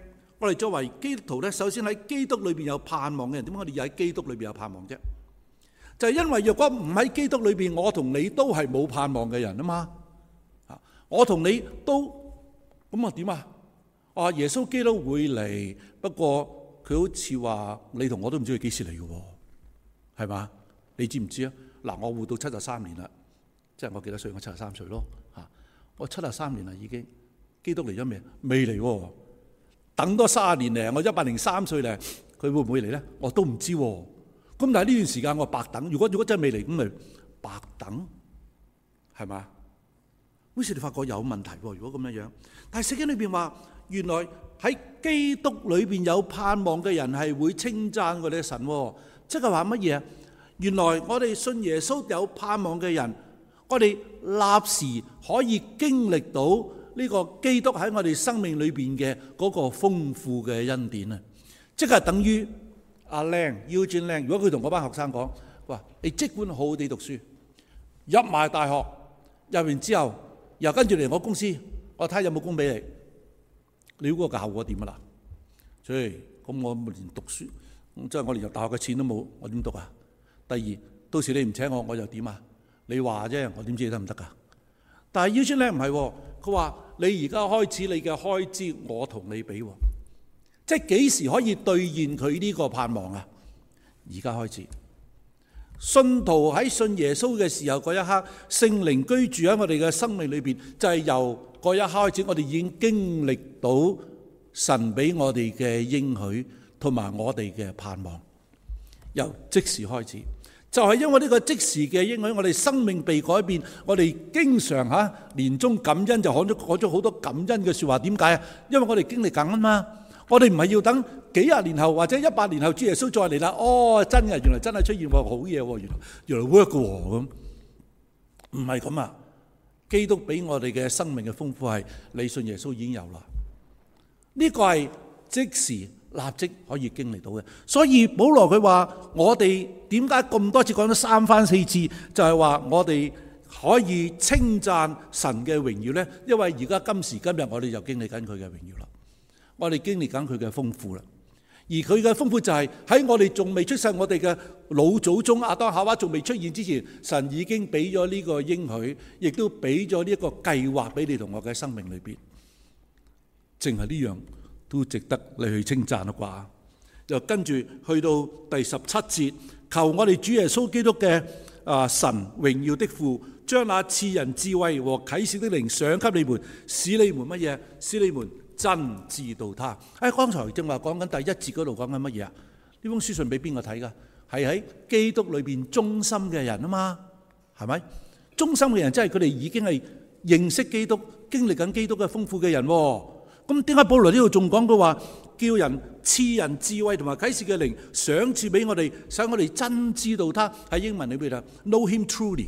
我哋作為基督徒咧，首先喺基督裏邊有盼望嘅人，點解我哋要喺基督裏邊有盼望啫？就係因為若果唔喺基督裏邊，我同你都係冇盼望嘅人啊嘛。我同你都咁啊點啊？耶穌基督會嚟，不過佢好似話你同我都唔知佢幾時嚟嘅喎，係嘛？你知唔知啊？嗱，我活到73年啦，即係我幾多歲？我73歲咯。我73年啦已經，基督嚟咗未？未嚟喎。等多30年咧，我103歲咧，佢會唔會嚟咧？我都唔知喎。咁但係呢段時間我白等。如果真係未嚟，咁咪白等，係嘛？好似你發覺有問題喎。如果咁樣，但係聖經裏邊話，原來喺基督裏邊有盼望嘅人係會稱讚我哋嘅神，即係話乜嘢啊？原來我哋信耶穌有盼望嘅人，我哋立時可以經歷到呢個基督喺我哋生命裏邊嘅嗰個豐富嘅恩典啊！即係等於阿靚Eugene Lang，如果佢同嗰班學生講，話你即管好好地讀書，入埋大學，入完之後又跟住嚟我公司，我睇下有冇工俾你。你估個效果點啊啦？所以咁我連讀書，即係我連入大學嘅錢都冇，我點讀啊？第二，到時你唔請我，我又點啊？你話啫，我點知你得唔得噶？但係Eugene Lang唔係，佢話你而家開始你嘅開支，我同你俾，即係幾時可以兌現佢呢個盼望啊？而家開始，信徒喺信耶穌嘅時候嗰一刻，聖靈居住喺我哋嘅生命裏邊，就係由嗰一刻開始，我哋已經經歷到神俾我哋嘅應許同埋我哋嘅盼望，由即時開始。就係因為呢個即時嘅應許，我哋生命被改變，我哋經常年終感恩就講咗好多感恩嘅說話。點解啊？因為我哋經歷緊啊嘛。我哋唔係要等幾廿年後或者100年後主耶穌再嚟啦。真嘅，原來真係出現過好嘢，原來 work 嘅咁，唔係咁啊。基督俾我哋嘅生命嘅豐富係你信耶穌已經有啦。呢個係即時立即可以經歷到嘅。所以保羅佢話我哋點解咁多次講咗3番4次，就係話我哋可以稱讚神嘅榮耀呢？因為而家今時今日我哋就經歷緊佢嘅榮耀啦，我哋經歷緊佢嘅豐富啦。而佢嘅豐富就係喺我哋仲未出世，我哋嘅老祖宗亞當夏娃仲未出現之前，神已經俾咗呢個應許，亦都俾咗呢一個計劃俾你同我嘅生命裏邊。淨係呢樣都值得你去稱讚啦啩。又跟住去到第17節，求我哋主耶穌基督嘅神榮耀的父，將那賜人智慧和啟示的靈賞給你們，使你們乜嘢？使你們真知道他。剛才正話講緊第1節嗰度講緊乜嘢啊？呢封書信俾邊個睇噶？係喺基督裏邊忠心嘅人啊嘛，係咪？忠心嘅人即係佢哋已經係認識基督、經歷緊基督嘅豐富嘅人。咁點解保羅呢度仲講佢話叫人賜人智慧同埋啟示嘅靈賞賜俾我哋，使我哋真知道他？喺英文裏邊啊 ，know him truly。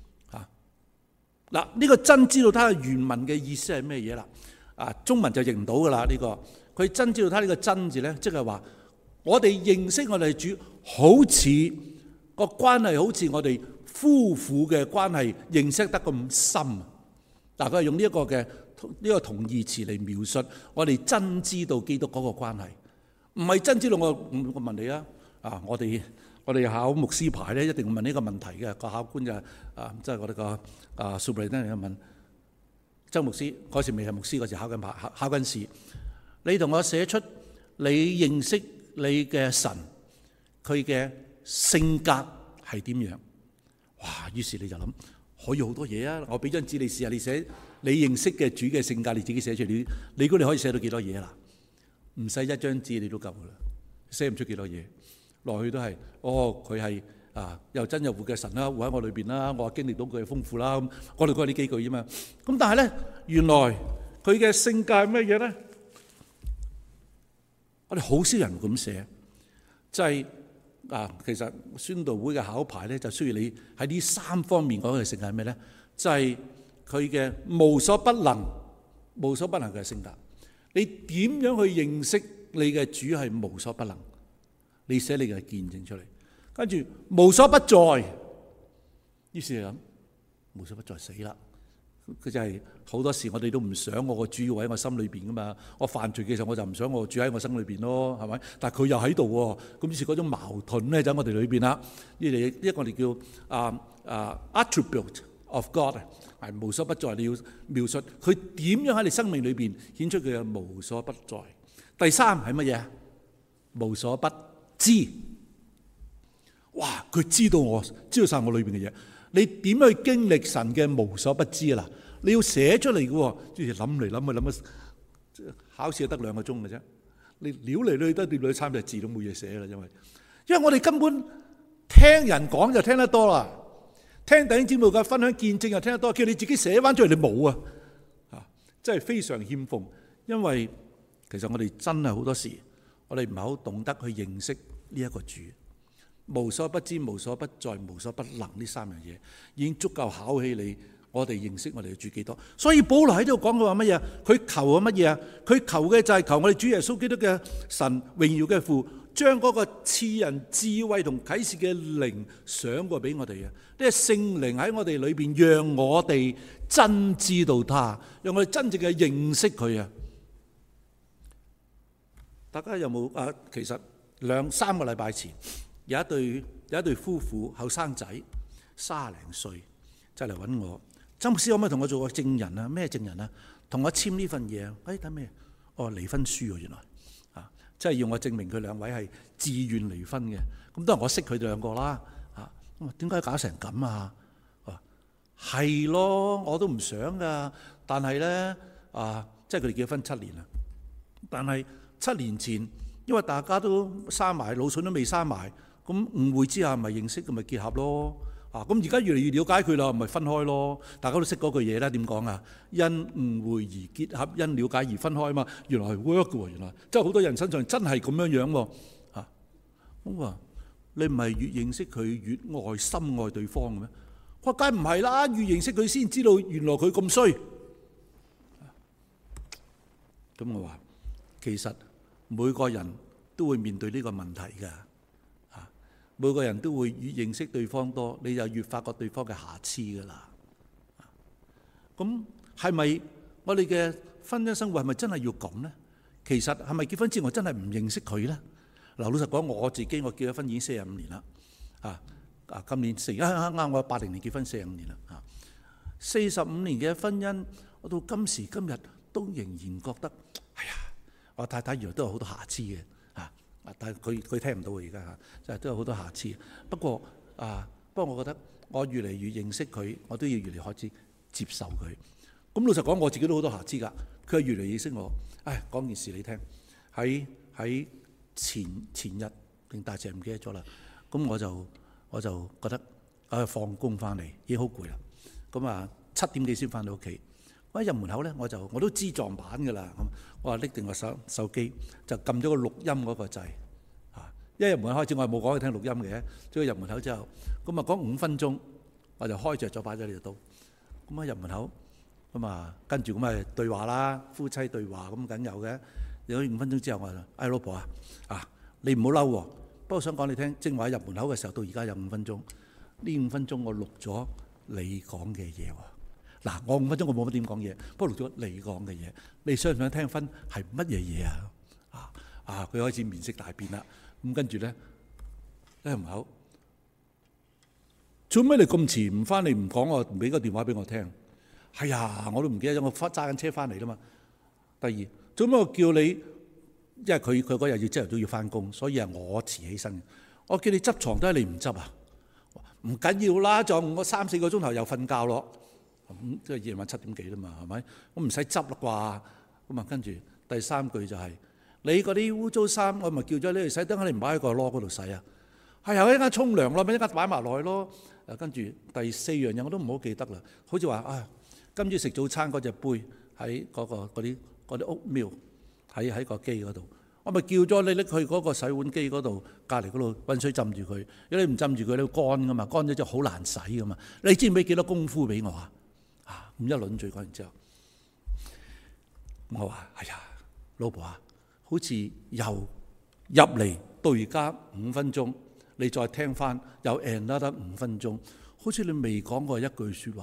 嗱，呢個真知道他嘅原文嘅意思係咩嘢啦？中文就譯唔到噶啦呢個。佢真知道他呢個真字咧，即係話我哋認識我哋主，好似個關係，好似我哋夫婦嘅關係認識得咁深。嗱，佢係用呢一個嘅呢個同義詞嚟描述我哋真知道基督嗰個關係，唔係真知道我問你啊，我哋考牧師牌咧，一定會問呢個問題嘅。個考官就即係我哋個superintendent問周牧師，嗰時未係牧師，嗰時考緊試，你同我寫出你認識你嘅神，佢嘅性格係點樣？哇！於是你就諗可以好多嘢啊！我俾張紙你試下，你寫你認識嘅主嘅性格，你自己寫出嚟，你估你可以寫到幾多嘢啦？唔使一張紙你都夠噶啦，寫唔出幾多嘢，落去都係佢係又真又活嘅神啦，活喺我裏邊啦，我經歷到佢嘅豐富啦，咁我哋講呢幾句啫嘛。咁但係咧，原來佢嘅性格係咩嘢咧？我哋好少人咁寫，就係其實宣道會嘅考牌咧，就需要你喺呢3方面講嘅性格係咩咧？就係佢嘅無所不能嘅性格。你點樣去認識你嘅主係無所不能？你寫你嘅見證出嚟，跟住無所不在。於是就諗無所不在死啦， 佢就係好多時我哋都唔想我個主要喺我心裏邊噶嘛。我犯罪嘅時候我就唔想我主喺我心裏邊咯，係咪？但係佢又喺度喎，咁於是嗰種矛盾咧就喺我哋裏邊啦。呢個我哋叫attribute of God 係無所不在。你要描述佢點樣喺你生命裏邊顯出佢嘅無所不在。第三係乜嘢？無所不知。哇！佢知道晒我裏邊嘅嘢。你點樣去經歷神嘅無所不知啊？嗱，你要寫出嚟嘅喎，即係諗嚟諗去，考試得2個鐘嘅啫。你撩嚟撩去得2、3隻字都冇嘢寫啦，因為我哋根本聽人講就聽得多啦，聽弟兄姊妹嘅分享見證又聽得多，叫你自己寫翻出嚟你冇啊，真係非常欠奉。因為其實我哋真係好多時，我哋唔係好懂得去認識呢一個主。無所不知、無所不在、無所不能呢3樣嘢已經足夠考起你，我哋認識我哋嘅主幾多。所以保羅喺度講佢話乜嘢？佢求嘅乜嘢啊？佢求嘅就係求我哋主耶穌基督嘅神榮耀嘅父，將嗰個賜人智慧同啟示嘅靈賞過俾我哋啊！呢個聖靈喺我哋裏邊，讓我哋真知道他，讓我哋真正嘅認識佢啊！大家有冇啊？其實2-3個禮拜前，有一對夫婦後生仔30零歲就嚟揾我，曾牧師可唔可以同我做個證人啊？咩證人啊？同我簽呢份嘢。睇咩？離婚書原來即係要我證明佢2位係自願離婚嘅。咁當然我識佢哋2個啦。點解搞成咁啊？係咯，我都唔想噶。但係咧即係佢哋結婚7年啦。但係7年前，因為大家都生埋，腦筍都未生埋。咁誤會之下咪認識，咁咪結合咯。咁而家越嚟越了解佢啦，咪分開咯。大家都識嗰句嘢啦，點講啊？因誤會而結合，因了解而分開啊嘛。原來係 work 嘅喎，原來即係好多人身上真係咁樣樣喎。咁話你唔係越認識佢越愛深愛對方嘅咩？我話梗唔係啦，越認識佢先知道原來佢咁衰。咁我話其實每個人都會面對呢個問題㗎。每個人都會越認識對方多，你就越發覺對方嘅瑕疵噶啦。咁係咪我哋嘅婚姻生活係咪真係要咁呢？其實係咪結婚之後我真係唔認識佢呢？嗱，老實講，我自己我結咗婚已經45年啦。今年啱我80年結婚45年啦。45年嘅婚姻，我到今時今日都仍然覺得，哎呀，我太太原來都有好多瑕疵嘅。但係佢聽唔到而家就係都有好多瑕疵。不過我覺得我越嚟越認識佢，我都要越嚟開始接受佢。咁老實講，我自己都好多瑕疵㗎。佢係越嚟越認識我。講件事你聽，喺前日定大隻唔記得咗啦。咁我就覺得放工翻嚟已經好攰啦。咁7點幾先翻到屋企。我一入門口咧，我都知撞板㗎啦。我話拎定個手機，就撳咗個錄音嗰個掣。一入門口開始，我係冇講佢聽錄音嘅。即係入門口之後，咁講5分鐘，我就開着咗擺咗呢度。咁入門口，咁跟住咁對話啦，夫妻對話咁梗有嘅。有5分鐘之後，我就老婆你唔好嬲喎。不過想講你聽，正話入門口嘅時候到而家有5分鐘。呢5分鐘我錄咗你講嘅嘢喎。嗱，我5分鐘我冇乜點講嘢，不過錄咗你講嘅嘢，你想唔想聽分係乜嘢嘢啊？佢開始面色大變啦。咁跟住咧，喺門口做咩你咁遲唔翻嚟唔講我，唔俾個電話俾我聽？係呀，我都唔記得咗，我揸緊車翻嚟啦嘛。第二，做咩我叫你？因為佢嗰日要朝頭早要翻工，所以係我遲起身。我叫你執床都係你唔執啊？唔緊要啦，仲我3-4個鐘頭又瞓覺咯。即係夜晚7點幾啦嘛，係咪？我唔使執啦啩。咁跟住第3句就係、你嗰啲污糟衫，我咪叫咗你去洗，點解你唔擺喺個籮嗰度洗啊？係又一間沖涼咯，咪一間擺埋落去咯。跟住第4樣嘢我都唔好記得啦。好似話今朝食早餐嗰隻杯喺嗰啲屋廟喺個機嗰度，我咪叫咗你拎去嗰個洗碗機嗰度隔離嗰度溫水浸住佢。如果你唔浸住佢，你會乾噶嘛，乾咗就好難洗噶嘛。你知唔知俾幾多功夫俾我啊？咁一輪嘴講完之後，我話：哎呀，老婆好似又入嚟到而家5分鐘，你再聽翻又 another 5分鐘，好似你未講過一句説話話，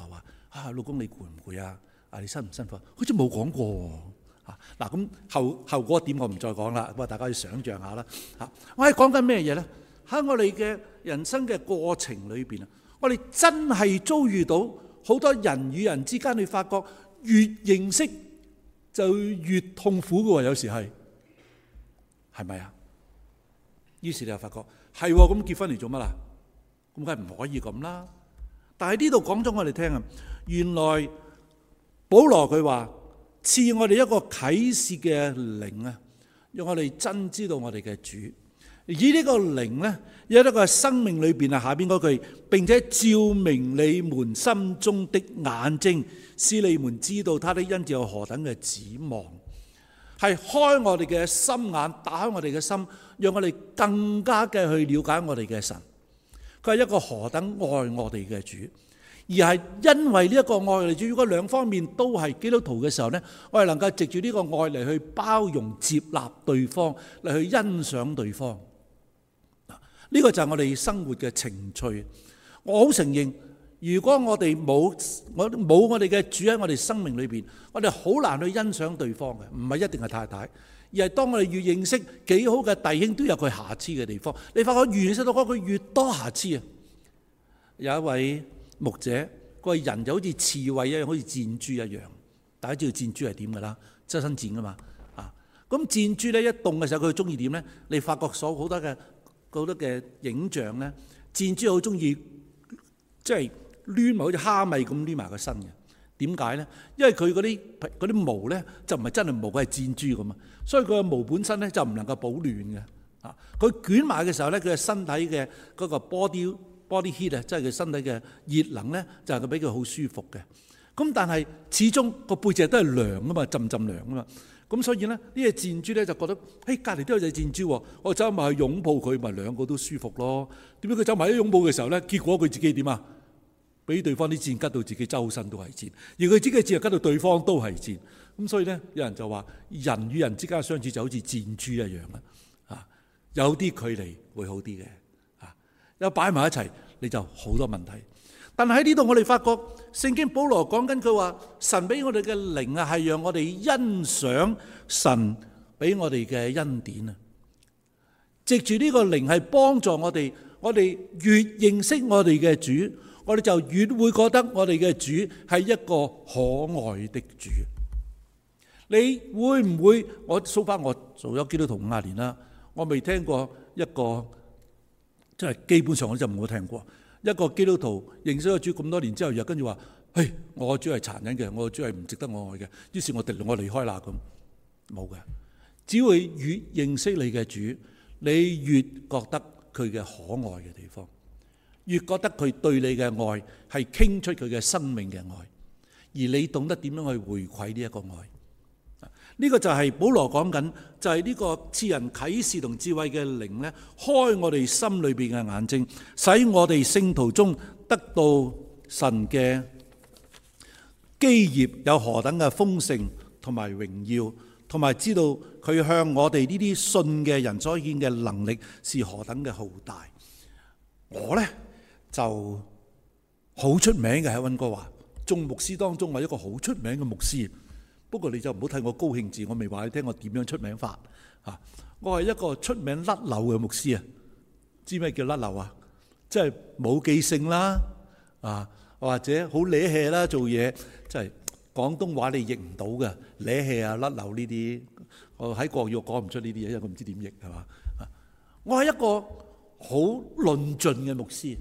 老公你攰唔攰啊？你辛唔辛苦？好似冇講過喎。嗱，咁後嗰點我唔再講啦，不過大家要想像下啦。我係講緊咩嘢咧？喺我哋嘅人生嘅過程裏邊啊，我哋真係遭遇到好多人與人之間，你發覺越認識就越痛苦嘅喎，有時係咪啊？於是你又發覺係喎，咁結婚嚟做乜啊？咁梗係唔可以咁啦。但係呢度講咗我哋聽啊，原來保羅佢話賜我哋一個啟示嘅靈啊，讓我哋真知道我哋嘅主。而呢個靈呢，有一個生命裏邊啊，下邊嗰句，並且照明你們心中的眼睛，使你們知道他的恩召有何等嘅指望。係開我哋嘅心眼，打開我哋嘅心，讓我哋更加嘅去了解我哋嘅神。佢係一個何等愛我哋嘅主，而係因為呢一個愛嚟自，如果兩方面都係基督徒嘅時候呢，我哋能夠藉住呢個愛嚟去包容接納對方，嚟去欣賞對方。呢個就係我哋生活嘅情趣。我好承認，如果我哋冇我哋嘅主喺我哋生命裏邊，我哋好難去欣賞對方嘅。唔係一定係太太，而係當我哋越認識幾好嘅弟兄，都有佢瑕疵嘅地方。你發覺越認識到佢越多瑕疵啊！有一位牧者，個人就好似刺蝟一樣，好似箭豬一樣。大家知道箭豬係點噶啦？周身箭噶嘛。咁箭豬咧一動嘅時候，佢中意點咧？你發覺所好多嘅影像咧，箭豬好中意即係攣埋好似蝦米咁攣埋個身嘅。點解咧？因為佢嗰啲毛咧就唔係真係毛，佢係箭豬咁啊，所以佢嘅毛本身咧就唔能夠保暖嘅。佢捲埋嘅時候咧，佢嘅身體嘅嗰個 body heat 啊，即係佢身體嘅熱能咧，就係佢俾佢好舒服嘅。咁但係始終個背脊都係涼啊嘛，浸涼啊嘛。咁所以咧，呢隻箭豬咧就覺得，隔離都有隻箭豬，我走埋去擁抱佢，咪兩個都舒服咯。點解佢走埋去擁抱嘅時候咧，結果佢自己點啊？俾對方啲箭吉到自己周身都係箭，而佢自己嘅箭又吉到對方都係箭。咁所以咧，有人就話人與人之間相處就好似箭豬一樣啦。有啲距離會好啲嘅，有擺埋一齊你就好多問題。但係喺呢度我哋發覺聖經保羅講緊佢話，神俾我哋嘅靈啊，係讓我哋欣賞神俾我哋嘅恩典啊。藉住呢個靈係幫助我哋越認識我哋嘅主，我哋就越會覺得我哋嘅主係一個可愛的主。你會唔會？我數翻我做咗基督徒50年啦，我未聽過一個，即係基本上我就冇聽過一個基督徒認識咗主咁多年之後，又跟住話：我主係殘忍嘅，我主係唔值得我愛嘅，於是我離開啦咁。冇嘅，只會越認識你嘅主，你越覺得佢嘅可愛嘅地方，越覺得佢對你嘅愛係傾出佢嘅生命嘅愛，而你懂得點樣去回饋呢一個愛。呢個就係保羅講緊，就係呢個賜人啟示同智慧嘅靈咧，開我哋心裏邊嘅眼睛，使我哋聖徒中得到神嘅基業有何等嘅豐盛同埋榮耀，同埋知道佢向我哋呢啲信嘅人所顯嘅能力是何等嘅浩大。我呢就好出名嘅喺溫哥華眾牧師當中，係一個好出名嘅牧師。不過你就唔好睇我高興字，我未話你聽我點樣出名法。我係一個出名甩漏嘅牧師啊！知咩叫甩漏啊？即係冇記性啦，或者好瀨氣啦，做嘢即係廣東話你譯唔到嘅瀨氣啊、甩漏呢啲，我喺國語講唔出呢啲嘢，因為我唔知點譯係嘛。我係一個好論盡嘅牧師。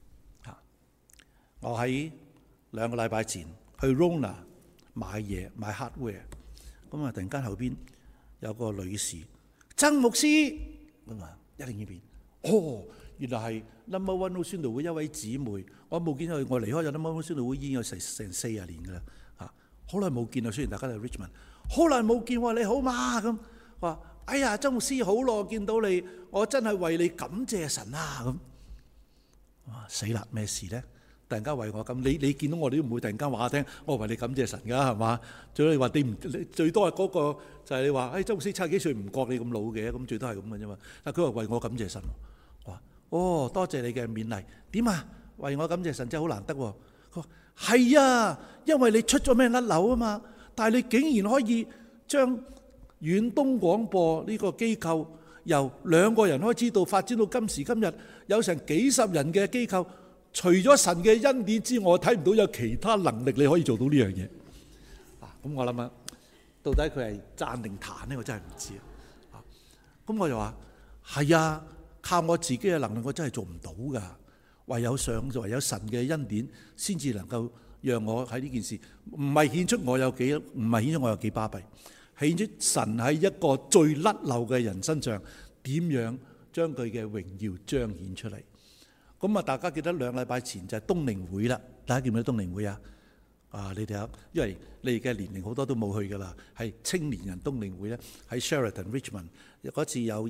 我喺2個禮拜前去 Rona 買嘢買 hardware， 咁啊突然間後邊有個女士，曾牧師咁啊一定呢邊，原來係 Number One 宣道會一位姊妹，我冇見佢，我離開咗 Number One 宣道會已經有成40年噶啦，好耐冇見啦。雖然大家都係 Richmond， 好耐冇見喎，你好嘛？咁話哎呀，曾牧師好耐見到你，我真係為你感謝神啊咁。哇死啦，咩事咧？突然間為我咁，你見到我哋都唔會突然間話我聽，我為你感謝神噶係嘛？最多你話你最多係嗰個就係你話，曾牧師差幾歲唔覺你咁老嘅，咁最多係咁嘅啫嘛。但佢話為我感謝神，我話多謝你嘅勉勵。點啊？為我感謝神真係好難得喎。佢話係啊，因為你出咗咩甩漏啊嘛，但係你竟然可以將遠東廣播呢個機構由2個人開始到發展到今時今日有成幾十人嘅機構，除咗神嘅恩典之外，我睇唔到有其他能力你可以做到呢樣嘢。咁我諗到底佢係讚定彈呢？我真係唔知啊。咁我就話係啊，靠我自己嘅能力我真係做唔到噶，唯有神嘅恩典先至能夠讓我喺呢件事，唔係顯出我有幾巴閉，顯出神喺一個最甩漏嘅人身上點樣將佢嘅榮耀彰顯出嚟。咁啊，大家記得2禮拜前就係冬令會啦，大家記唔記得冬令會啊？你哋因為你嘅年齡好多都冇去噶啦，係青年人冬令會咧，喺 Sheraton Richmond 嗰次有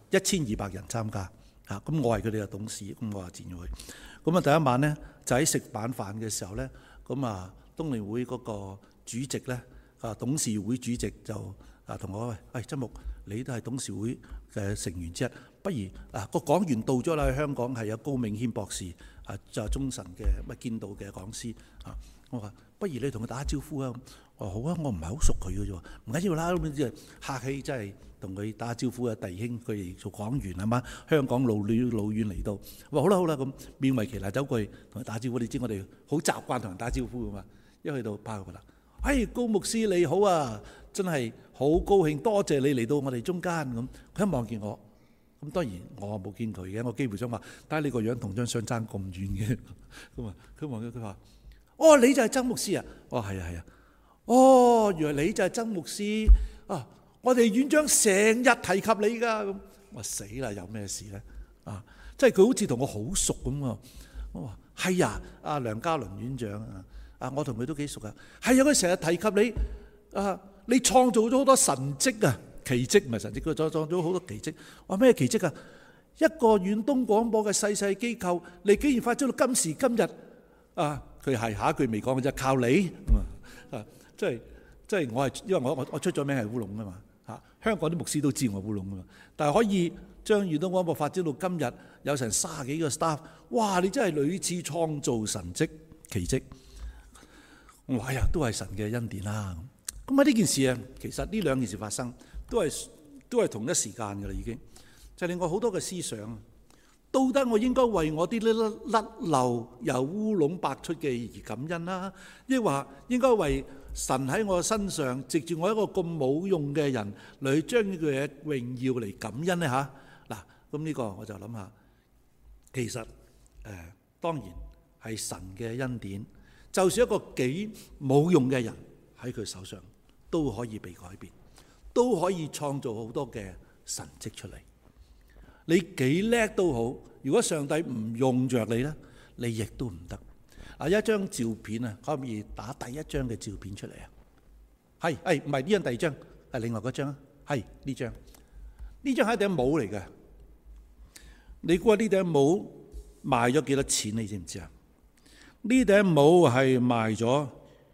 1200人參加。咁我係佢哋嘅董事，咁我就佔咗去。咁啊，第一晚咧就喺食晚飯嘅時候咧，咁啊冬令會嗰個主席咧，董事會主席就同我喂，曾牧，你都係董事會嘅成員之一，不如個講員到咗啦，喺香港係有高銘謙博士就係中神嘅堅道嘅講師啊。我話不如你同佢打招呼啊！我話好啊，我唔係好熟佢嘅啫喎，唔緊要啦，咁即係客氣，真係同佢打招呼啊！弟兄，佢哋做講員係嘛？香港老遠嚟到，我話好啦，咁勉為其難走過去同佢打招呼。你知我哋好習慣同人打招呼噶嘛？一去到趴佢啦，高牧師你好啊！真係好高興，多謝你嚟到我哋中間咁。佢一望見我，咁當然我冇見佢嘅，我幾乎想話，睇下你個樣同張相爭咁遠嘅。咁啊，佢望咗佢話。哦，你就係曾牧師啊！我話係啊。哦，原來你就係曾牧師啊！我哋院長成日提及你噶咁。我話死啦，有咩事咧？即係佢好似同我好熟咁啊！我話係啊，阿梁家麟院長我同佢都幾熟啊。係啊，佢成日提及你你創造咗好多神蹟啊，奇蹟唔係神蹟，佢創造咗好多奇蹟。話咩奇蹟啊？一個遠東廣播嘅細機構，你竟然發展到今時今日佢係下一句未講嘅啫，靠你即係我係因為我出咗名係烏龍噶嘛香港啲牧師都知我係烏龍噶嘛，但係可以將遠東廣播發展到今日有成30幾個 staff， 哇！你真係屢次創造神蹟奇蹟。我話都係神嘅恩典啦。咁喺呢件事其實呢2件事發生都係同一時間噶啦，已經就令我好多嘅思想。到底我應該為我啲甩漏由烏龍百出嘅而感恩啦，抑或應該為神喺我身上藉住我一個咁冇用嘅人嚟將佢嘅榮耀嚟感恩呢？咁呢個我就諗下，其實當然係神嘅恩典，就算一個幾冇用嘅人喺佢手上都可以被改變，都可以創造好多嘅神蹟出嚟。你幾叻都好，如果上帝唔用着你呢，你亦都唔得。一張照片可唔可以打第一張嘅照片出嚟啊？係唔係呢張第二張？係另外嗰張啊？係呢張。呢張係一頂帽嚟嘅。你估下呢頂帽賣咗幾多錢？你知唔知啊？呢頂帽係賣咗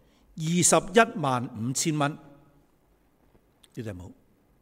215000蚊。呢頂帽。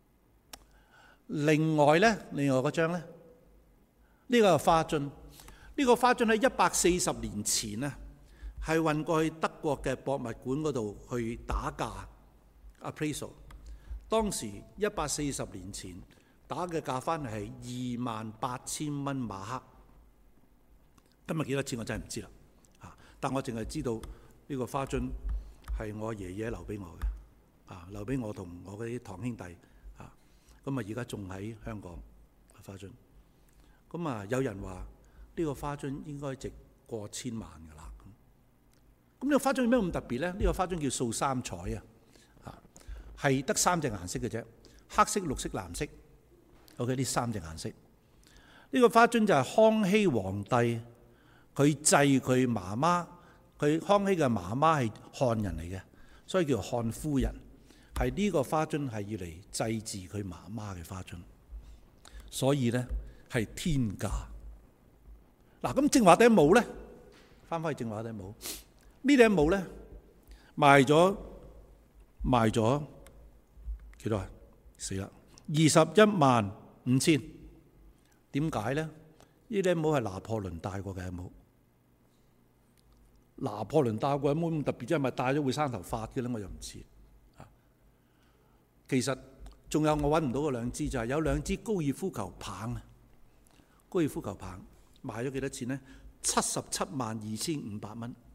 另外嗰張呢，呢個係花樽。呢個花樽喺140年前呢，係運過去德國嘅博物館嗰度去打價 appraisal。當時140年前打嘅價翻嚟係28000蚊馬克。今日幾多錢我真係唔知啦。但我淨係知道呢個花樽係我爺爺留俾我嘅，留俾我同我嗰啲堂兄弟。咁而家仲喺香港花樽。咁有人話呢個花樽應該值過千萬㗎啦。咁呢個花樽有咩咁特別咧？呢個花樽叫掃三彩係得3隻顏色嘅啫，黑色、綠色、藍色。OK，呢3隻顏色。呢個花樽就係康熙皇帝佢祭佢媽媽，康熙嘅媽媽係漢人嚟嘅，所以叫漢夫人。係呢個花樽係要嚟祭祀佢媽媽嘅花樽，所以咧係天價。咁正話頂帽咧，翻返去正話頂帽，呢頂帽咧賣咗幾多啊？死啦！215000。點解咧？呢頂帽係拿破崙戴過嘅帽。 拿破崙戴過有冇咁特別啫？係咪戴咗會生頭髮嘅咧？我又唔知。其實仲有我揾唔到嗰兩支，就係有兩支高爾夫球棒啊！高爾夫球棒賣咗幾多錢呢？772500蚊。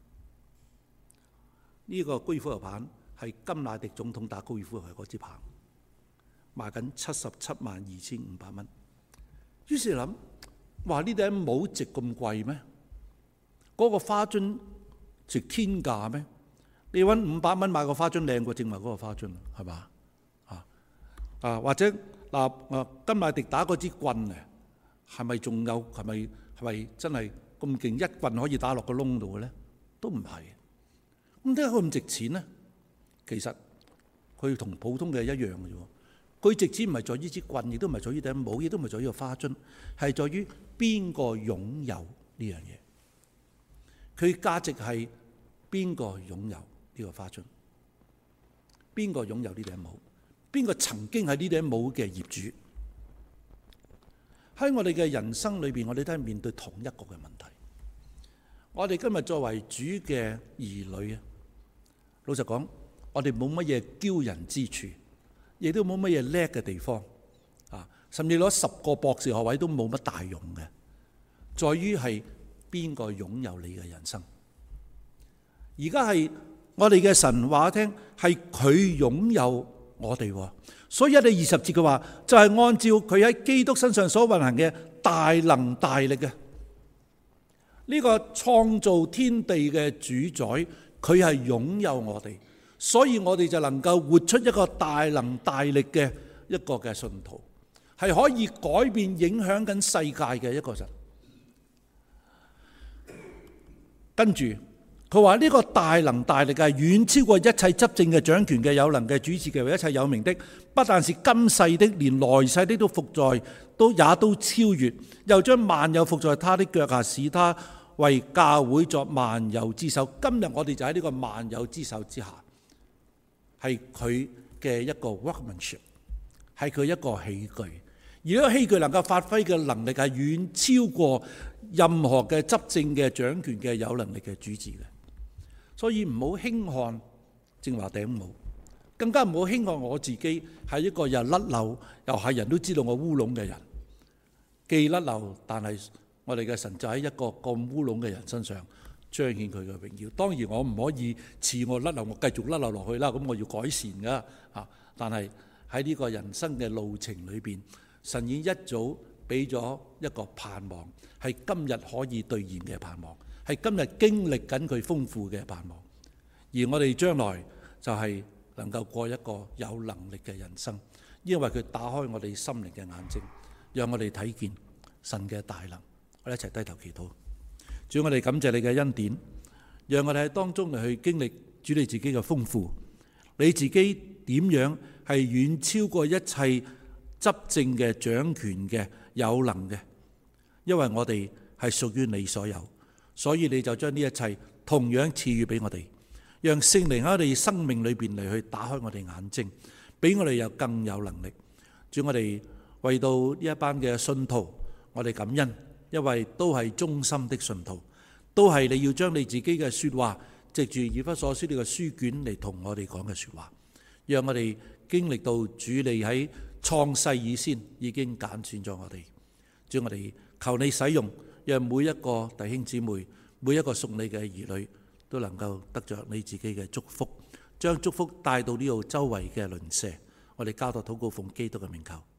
呢個高爾夫球棒係甘迺迪總統打高爾夫球嗰支棒，賣緊772500蚊。於是諗，話呢頂帽值咁貴咩？嗰個花樽值天價咩？你揾500蚊買個花樽靚過正話嗰個花樽，係嘛？或者甘迺迪打嗰支棍啊，係咪仲有？係咪真係咁勁？一棍可以打落個窿度嘅咧？都唔係。咁點解佢咁值錢呢？其實佢同普通嘅一樣嘅啫。佢值錢唔係在於支棍，亦都唔係在於頂帽，亦都唔係在於個花樽，係在於邊個擁有呢樣嘢。佢價值係邊個擁有呢個花樽？邊個擁有呢頂帽？邊個曾經係呢頂帽嘅業主？喺我哋嘅人生裏邊，我哋都係面對同一個嘅問題。我哋今日作為主嘅兒女啊，老實講，我哋冇乜嘢驕人之處，亦都冇乜嘢叻嘅地方啊！甚至攞10個博士學位都冇乜大用嘅，在於係邊個擁有你嘅人生。而家係我哋嘅神話我聽，係佢擁有我哋，所以喺第20節嘅話，就係按照佢喺基督身上所運行嘅大能大力嘅呢個創造天地嘅主宰，佢係擁有我哋，所以我哋就能夠活出一個大能大力嘅一個嘅信徒，係可以改變影響緊世界嘅一個人。跟住佢話呢個大能大力係遠超過一切執政嘅、掌權嘅、有能嘅、主治嘅、為一切有名的，不但是今世的，連來世的都服在，也都超越，又將萬有服在他的腳下，使他為教會作萬有之首。今日我哋就喺呢個萬有之首之下，係佢嘅一個 workmanship， 係佢一個器具。而呢個器具能夠發揮嘅能力係遠超過任何嘅執政嘅、掌權嘅、有能力嘅主治嘅。所以唔好輕看正話頂帽，更加唔好輕看我自己係一個又甩漏又係人都知道我烏龍嘅人。既甩漏，但係我哋嘅神就喺一個咁烏龍嘅人身上彰顯佢嘅榮耀。當然我唔可以似我甩漏，我繼續甩漏落去啦。咁我要改善噶嚇。但係喺呢個人生嘅路程裏邊，神已經一早俾咗一個盼望，係今日可以兌現嘅盼望，係今日經歷緊佢豐富嘅盼望。而我哋將來就係能夠過一個有能力嘅人生，因為佢打開我哋心靈嘅眼睛，讓我哋睇見神嘅大能。我哋一齊低頭祈禱。主，我哋感謝你嘅恩典，讓我哋喺當中嚟去經歷主你自己嘅豐富，你自己點樣係遠超過一切執政嘅、掌權嘅、有能嘅。因為我哋係屬於你所有，所以你就將呢一切同樣賜予俾我哋，讓聖靈喺我哋生命裏邊嚟去打開我哋眼睛，俾我哋有更有能力。主，我哋為到呢一班嘅信徒，我哋感恩，因為都係忠心的信徒，都係你要將你自己嘅說話藉住以弗所書呢個書卷嚟同我哋講嘅說話，讓我哋經歷到主你喺創世以先已經揀選咗我哋。主，我哋求你使用，讓每一個弟兄姊妹，每一個屬你嘅兒女都能夠得着你自己嘅祝福，將祝福帶到呢度周圍嘅鄰舍。我哋交託禱告奉基督嘅名求。